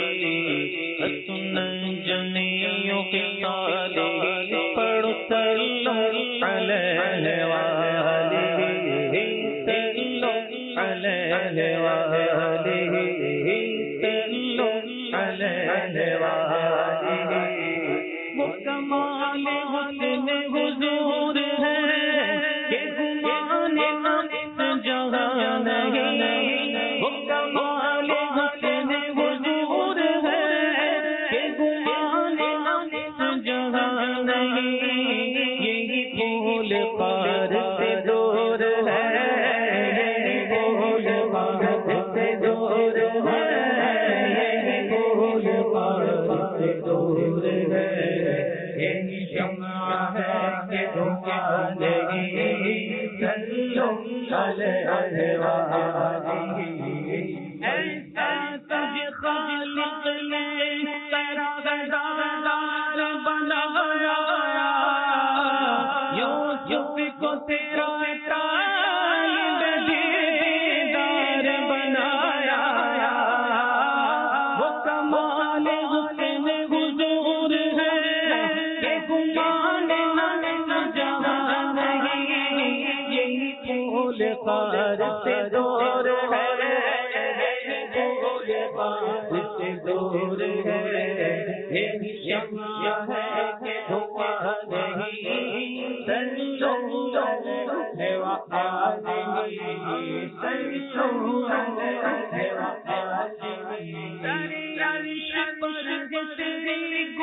السنجني خصاله پڑھ صلو علیہ وآلہ صلو علیہ وآلہ صلو علیہ وآلہ وہ کمال حسن حضور ہے کہ گمان نفس جہاں نہیں وہ کمال حسن حضور ہے کہ گمان نفس جہاں نہیں یہی پھول پار سے دور ہے یہی پھول پار سے دور ہے یہی پھول پار سے دور ہے یہی شمع ہے کہ دھواں نہیں صلو علیہ وآلہ ایسا تجھ خالق نے تیرا غدار بنایا یوسف کو تیرا تائب دیدار بنایا وہ کمال حسن حضور ہے کہ گمان نفس جہاں نہیں یہی پھول پار سے دور ہے پھول پار سے دور ہے یہی شمع ہے کہ دھواں نہیں صلو علیہ وآلہ صلو علیہ وآلہ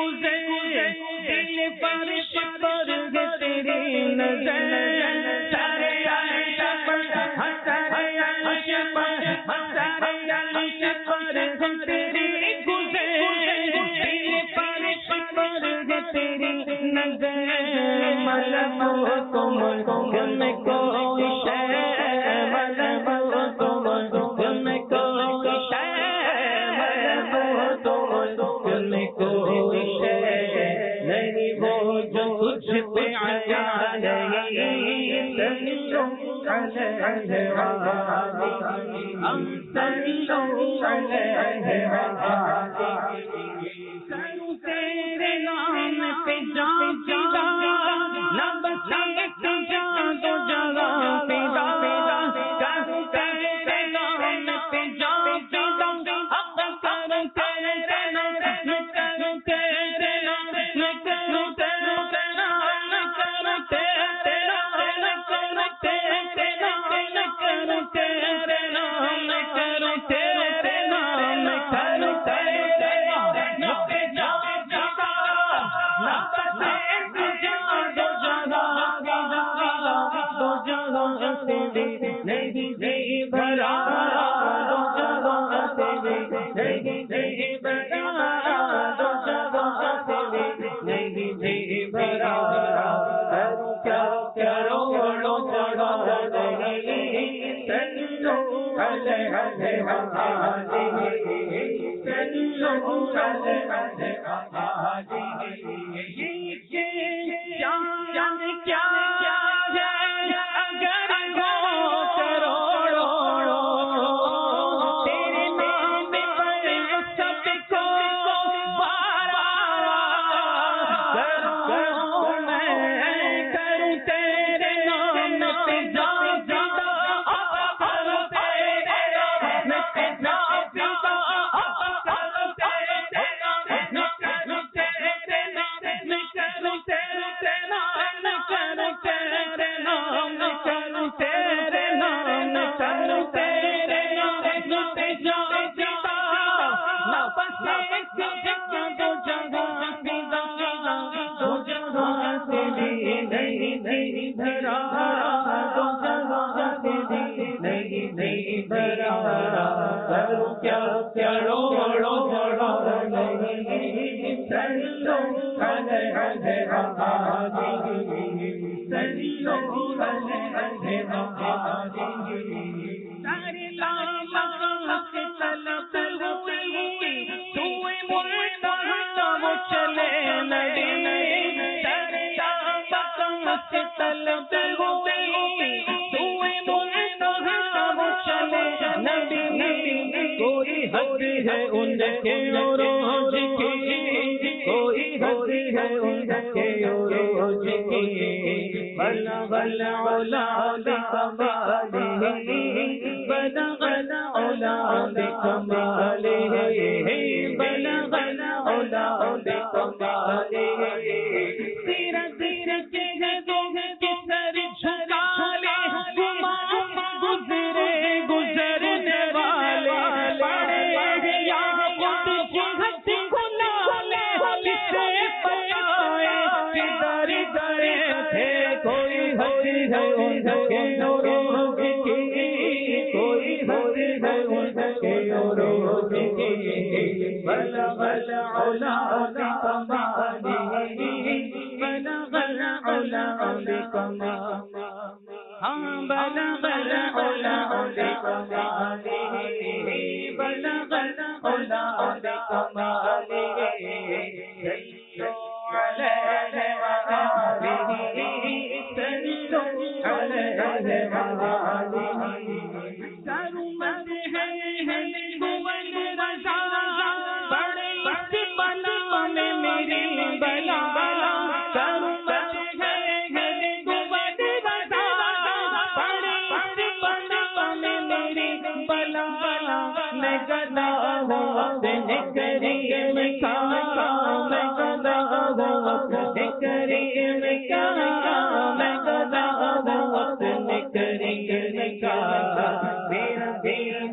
میرا دل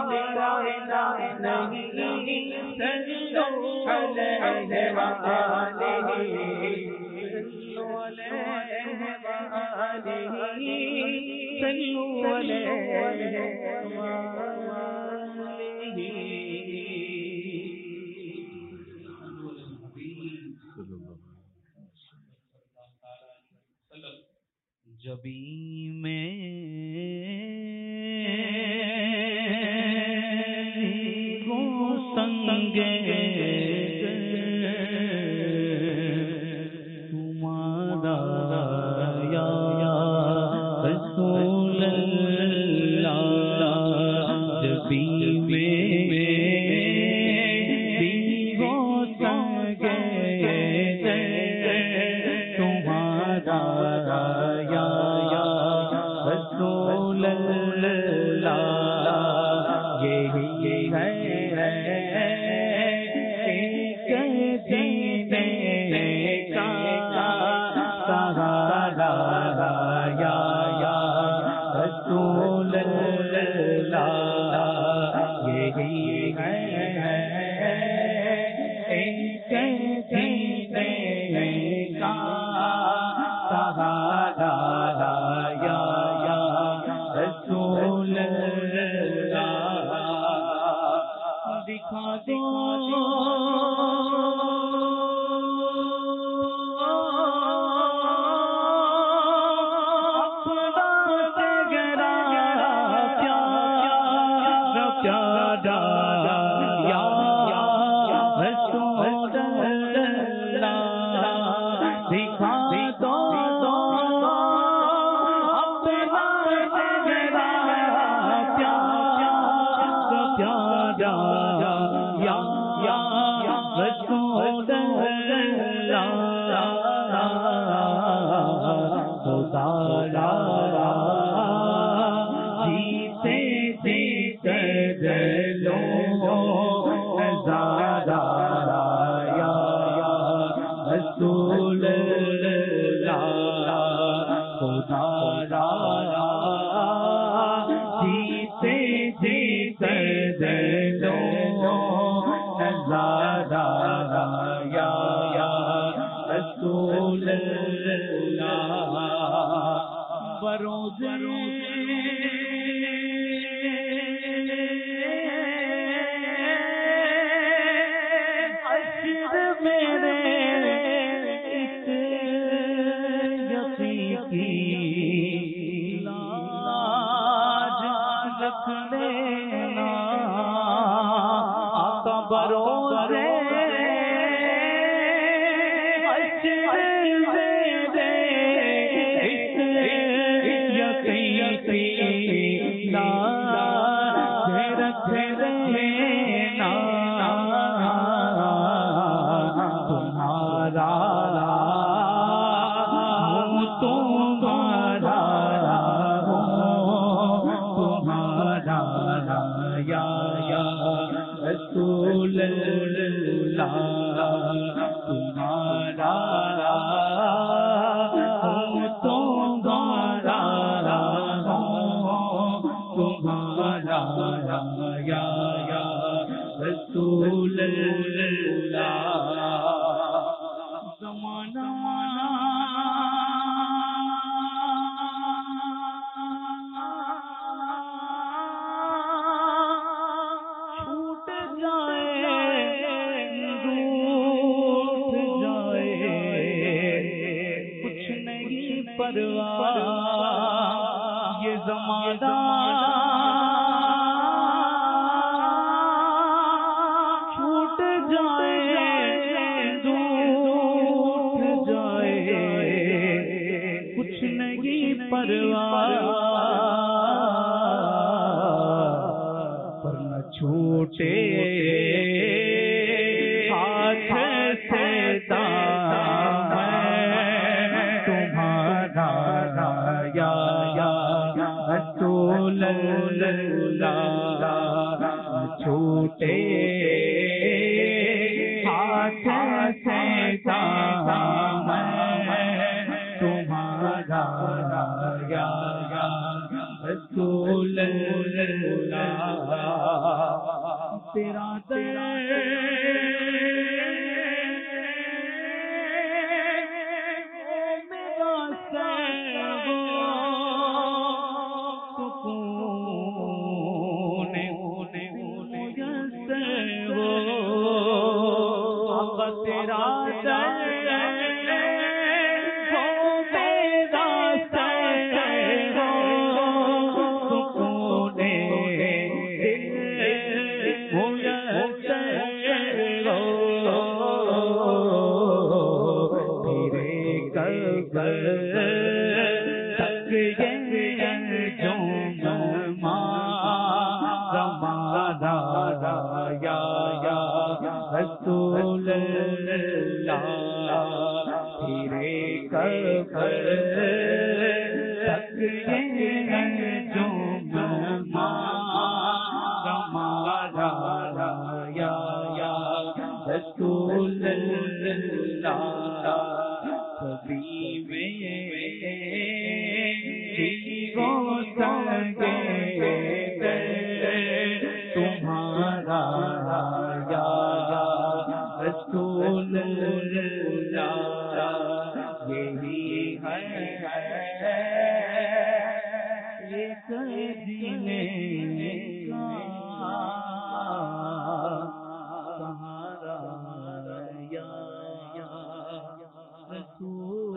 جبی میں گو سنگے تمہارا یا رسول اللہ جبی میں گو سنگے تمہارا رسول اللہ یہی ہے ایک جینے کا سہارا یا رسول اللہ یہی ہے ایک جینے کا سہارا رسول اللہ دکھا دو اپنا تگرا پیارا پیارا یا رسول اللہ دکھا دو رسول اللہ خدا جیتے جیتے دلو نظارہ یا رسول اللہ بروز رسول اللہ تمہارا ہوں تمہارا ہوں تمہارا یا رسول اللہ زمانہ یہ زمانہ چھوٹ جائے دور جائے کچھ نہیں پرواہ پر نہ چھوٹے ہاتھ سے دامن رسول اللہ چھوٹے ہاتھ سے دامن تمہارا یا رسول رسول اللہ تیرا در میرا سکون میسر ہو آقا تیرا در رسول اللہ تیرے کفر تک یہ جو ہمارا یا یا رسول اللہ کبھی میں وہ سنگے تمہارا رسول اللہ یہی ہے ایک جینے کا سہارا یا رسول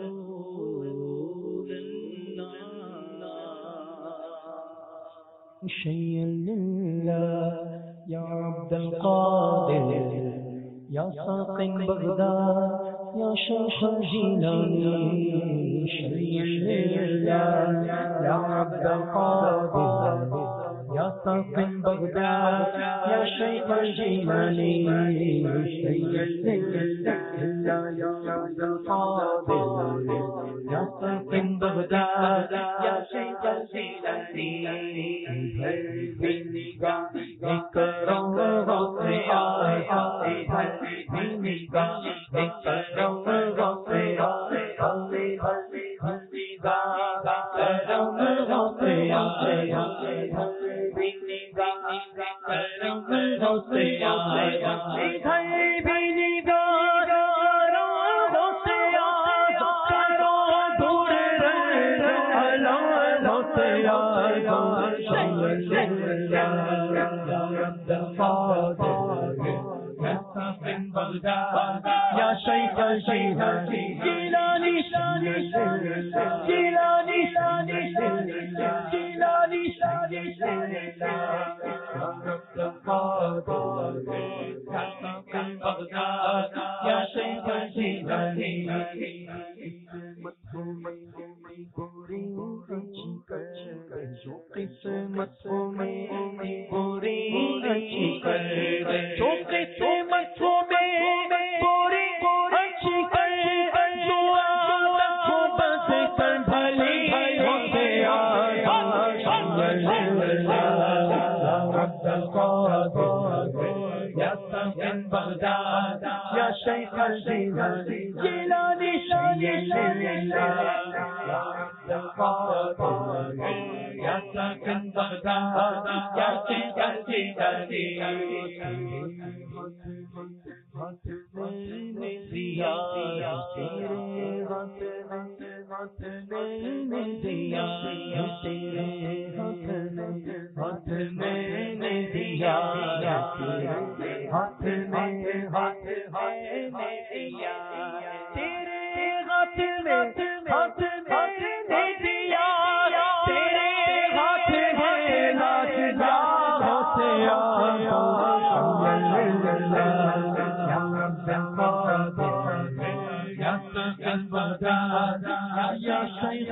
اللہ شیئا للہ یا عبد القادر یا ساقی بغداد یا شیخ الجیلانی شیئا للہ یا عبد القادر یا ساقی بغداد یا شیخ الجیلانی شیئا للہ یا عبد القادر یا ساقی بغداد یا شیخ الجیلانی کرم وقت آئے آئے کرم وقت آئے آئے کرم وقت آئے آئے کرم وقت آئے یا شیخ الجیلانی جیلانی جیلانی جیلانی یا شیخ الجیلانی جو قسمت میں پوری اچھی کر جو قسمت میں پوری اچھی کر جو بس کر بھلی ہوتے آئے عبد القادر یا ساقی بغداد یا شیخ الجیلانی جیلانی عبد القادر یا ساقی بغداد یا شیخ الجیلانی ہاتھ میں دیا تیرے ہاتھ ہاتھ میں دیا تیرے ہاتھ میں ہاتھ میں دیا تیرے ہاتھ میں ہاتھ میں دیا تیرے ہاتھ میں ہاتھ میں دیا تیرے ہاتھ میں لاج جا ہوتے آیا یا شیخ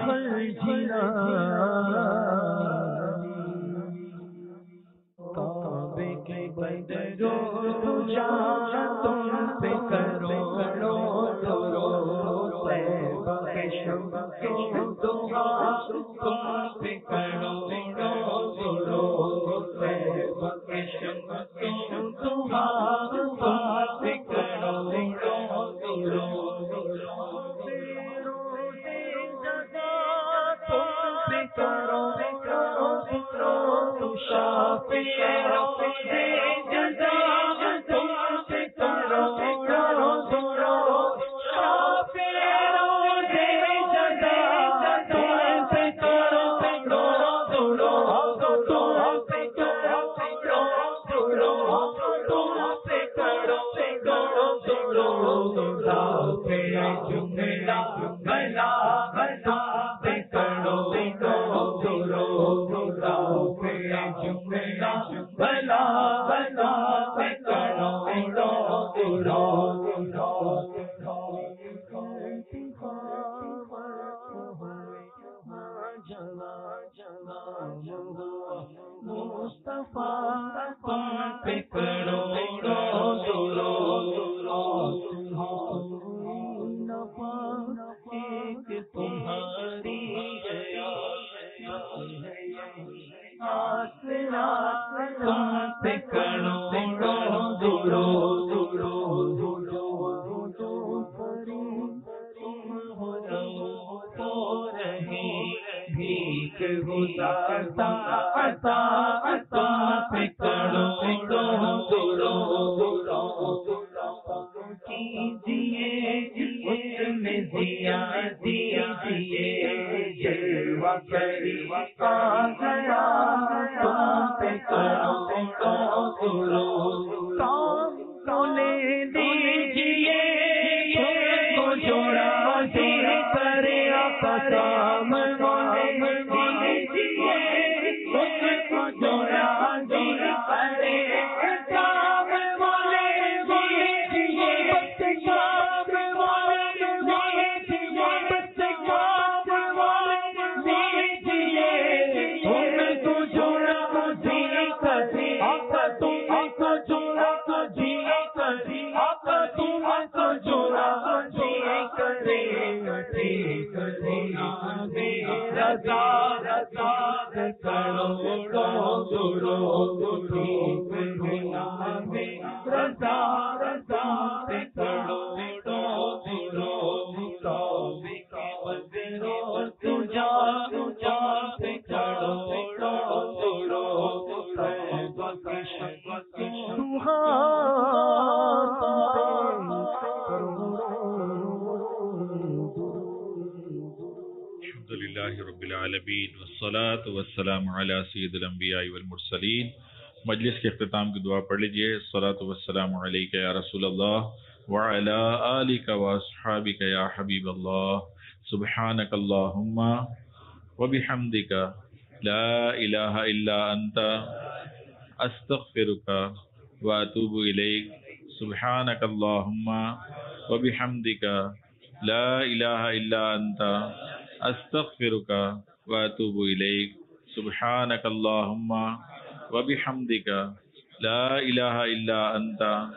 الجیلانی کعبے کے بدرو تجا تم پہ کرو کرو طیبہ کے شب کے دعا تم پہ کرو کرو طیبہ کے شب کے دعا تم پہ کرو کرو الحمدللہ رب العالمین والصلاة والسلام علی سید الانبیاء والمرسلین۔ مجلس کے اختتام کی دعا پڑھ لیجئے۔ الصلاة والسلام علیک یا رسول اللہ وعلی آلک واصحابک یا حبیب اللہ، سبحانک اللہم وبحمدک لا الہ الا انت استغفرک واتوب الیک، سبحانک اللہم وبحمدک لا الہ الا انت استغفرک واتوب الیک، سبحانک اللہم وبحمدک لا الہ الا انت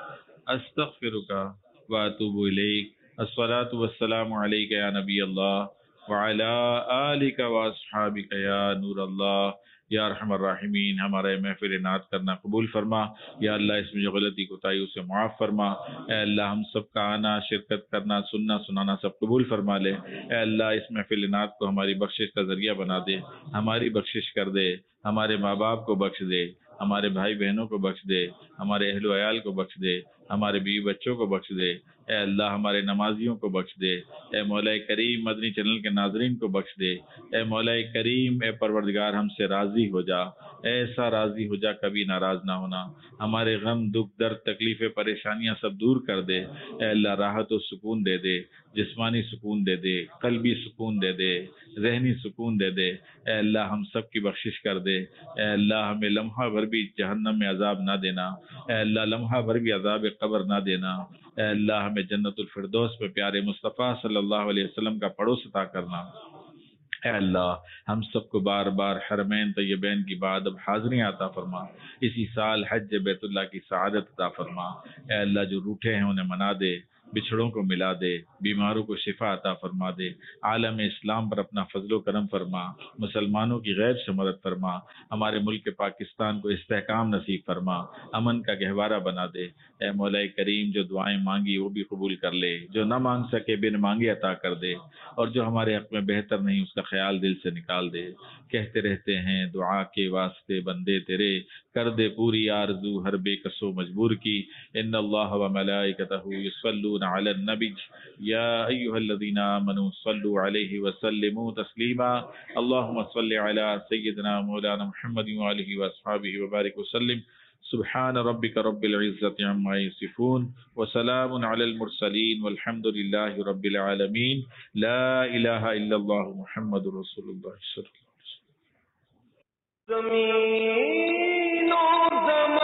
استغفرک واتوب الیک۔ الصلاة والسلام علیک یا نبی اللہ وعلی آلک واصحابک یا نور اللہ۔ یا ارحم الراحمین، ہمارا یہ محفل نعت کرنا قبول فرما۔ یا اللہ اس میں جو غلطی کوتاہی اسے معاف فرما۔ اے اللہ ہم سب کا آنا، شرکت کرنا، سننا سنانا سب قبول فرما لے۔ اے اللہ اس محفل نعت کو ہماری بخشش کا ذریعہ بنا دے، ہماری بخشش کر دے، ہمارے ماں باپ کو بخش دے، ہمارے بھائی بہنوں کو بخش دے، ہمارے اہل و عیال کو بخش دے، ہمارے بیوی بچوں کو بخش دے۔ اے اللہ ہمارے نمازیوں کو بخش دے۔ اے مولا کریم مدنی چینل کے ناظرین کو بخش دے۔ اے مولا کریم اے پروردگار ہم سے راضی ہو جا، ایسا راضی ہو جا کبھی ناراض نہ ہونا۔ ہمارے غم، دکھ، درد، تکلیفیں، پریشانیاں سب دور کر دے۔ اے اللہ راحت و سکون دے دے، جسمانی سکون دے دے، قلبی سکون دے دے، ذہنی سکون دے دے۔ اے اللہ ہم سب کی بخشش کر دے۔ اے اللہ ہمیں لمحہ بھر بھی جہنم میں عذاب نہ دینا۔ اے اللہ لمحہ بھر بھی عذاب قبر نہ دینا۔ اے اللہ ہمیں جنت الفردوس میں پیارے مصطفیٰ صلی اللہ علیہ وسلم کا پڑوس عطا کرنا۔ اے اللہ ہم سب کو بار بار حرمین طیبین کی بعد اب حاضریاں عطا فرما۔ اسی سال حج بیت اللہ کی سعادت عطا فرما۔ اے اللہ جو روٹھے ہیں انہیں منا دے، بچھڑوں کو ملا دے، بیماروں کو شفا عطا فرما دے، عالم اسلام پر اپنا فضل و کرم فرما، مسلمانوں کی غیب سے مدد فرما، ہمارے ملک پاکستان کو استحکام نصیب فرما، امن کا گہوارہ بنا دے۔ اے مولا کریم جو دعائیں مانگی وہ بھی قبول کر لے، جو نہ مانگ سکے بن مانگے عطا کر دے، اور جو ہمارے حق میں بہتر نہیں اس کا خیال دل سے نکال دے۔ کہتے رہتے ہیں دعا کے واسطے بندے تیرے، کر دے پوری آرزو ہر بے کس و مجبور کی۔ ان اللہ و ملائکتہ یصلون علی النبی یا ایھا الذین آمنوا صلوا علیہ وسلموا تسلیما۔ اللہم صل علی سیدنا مولانا محمد وآلہ واصحابہ وبارک وسلم۔ سبحان ربک رب العزت عما یصفون وسلام علی المرسلین والحمد للہ رب العالمین. لا الہ الا اللہ محمد رسول اللہ صلی اللہ علیہ وسلم. زمین و زمان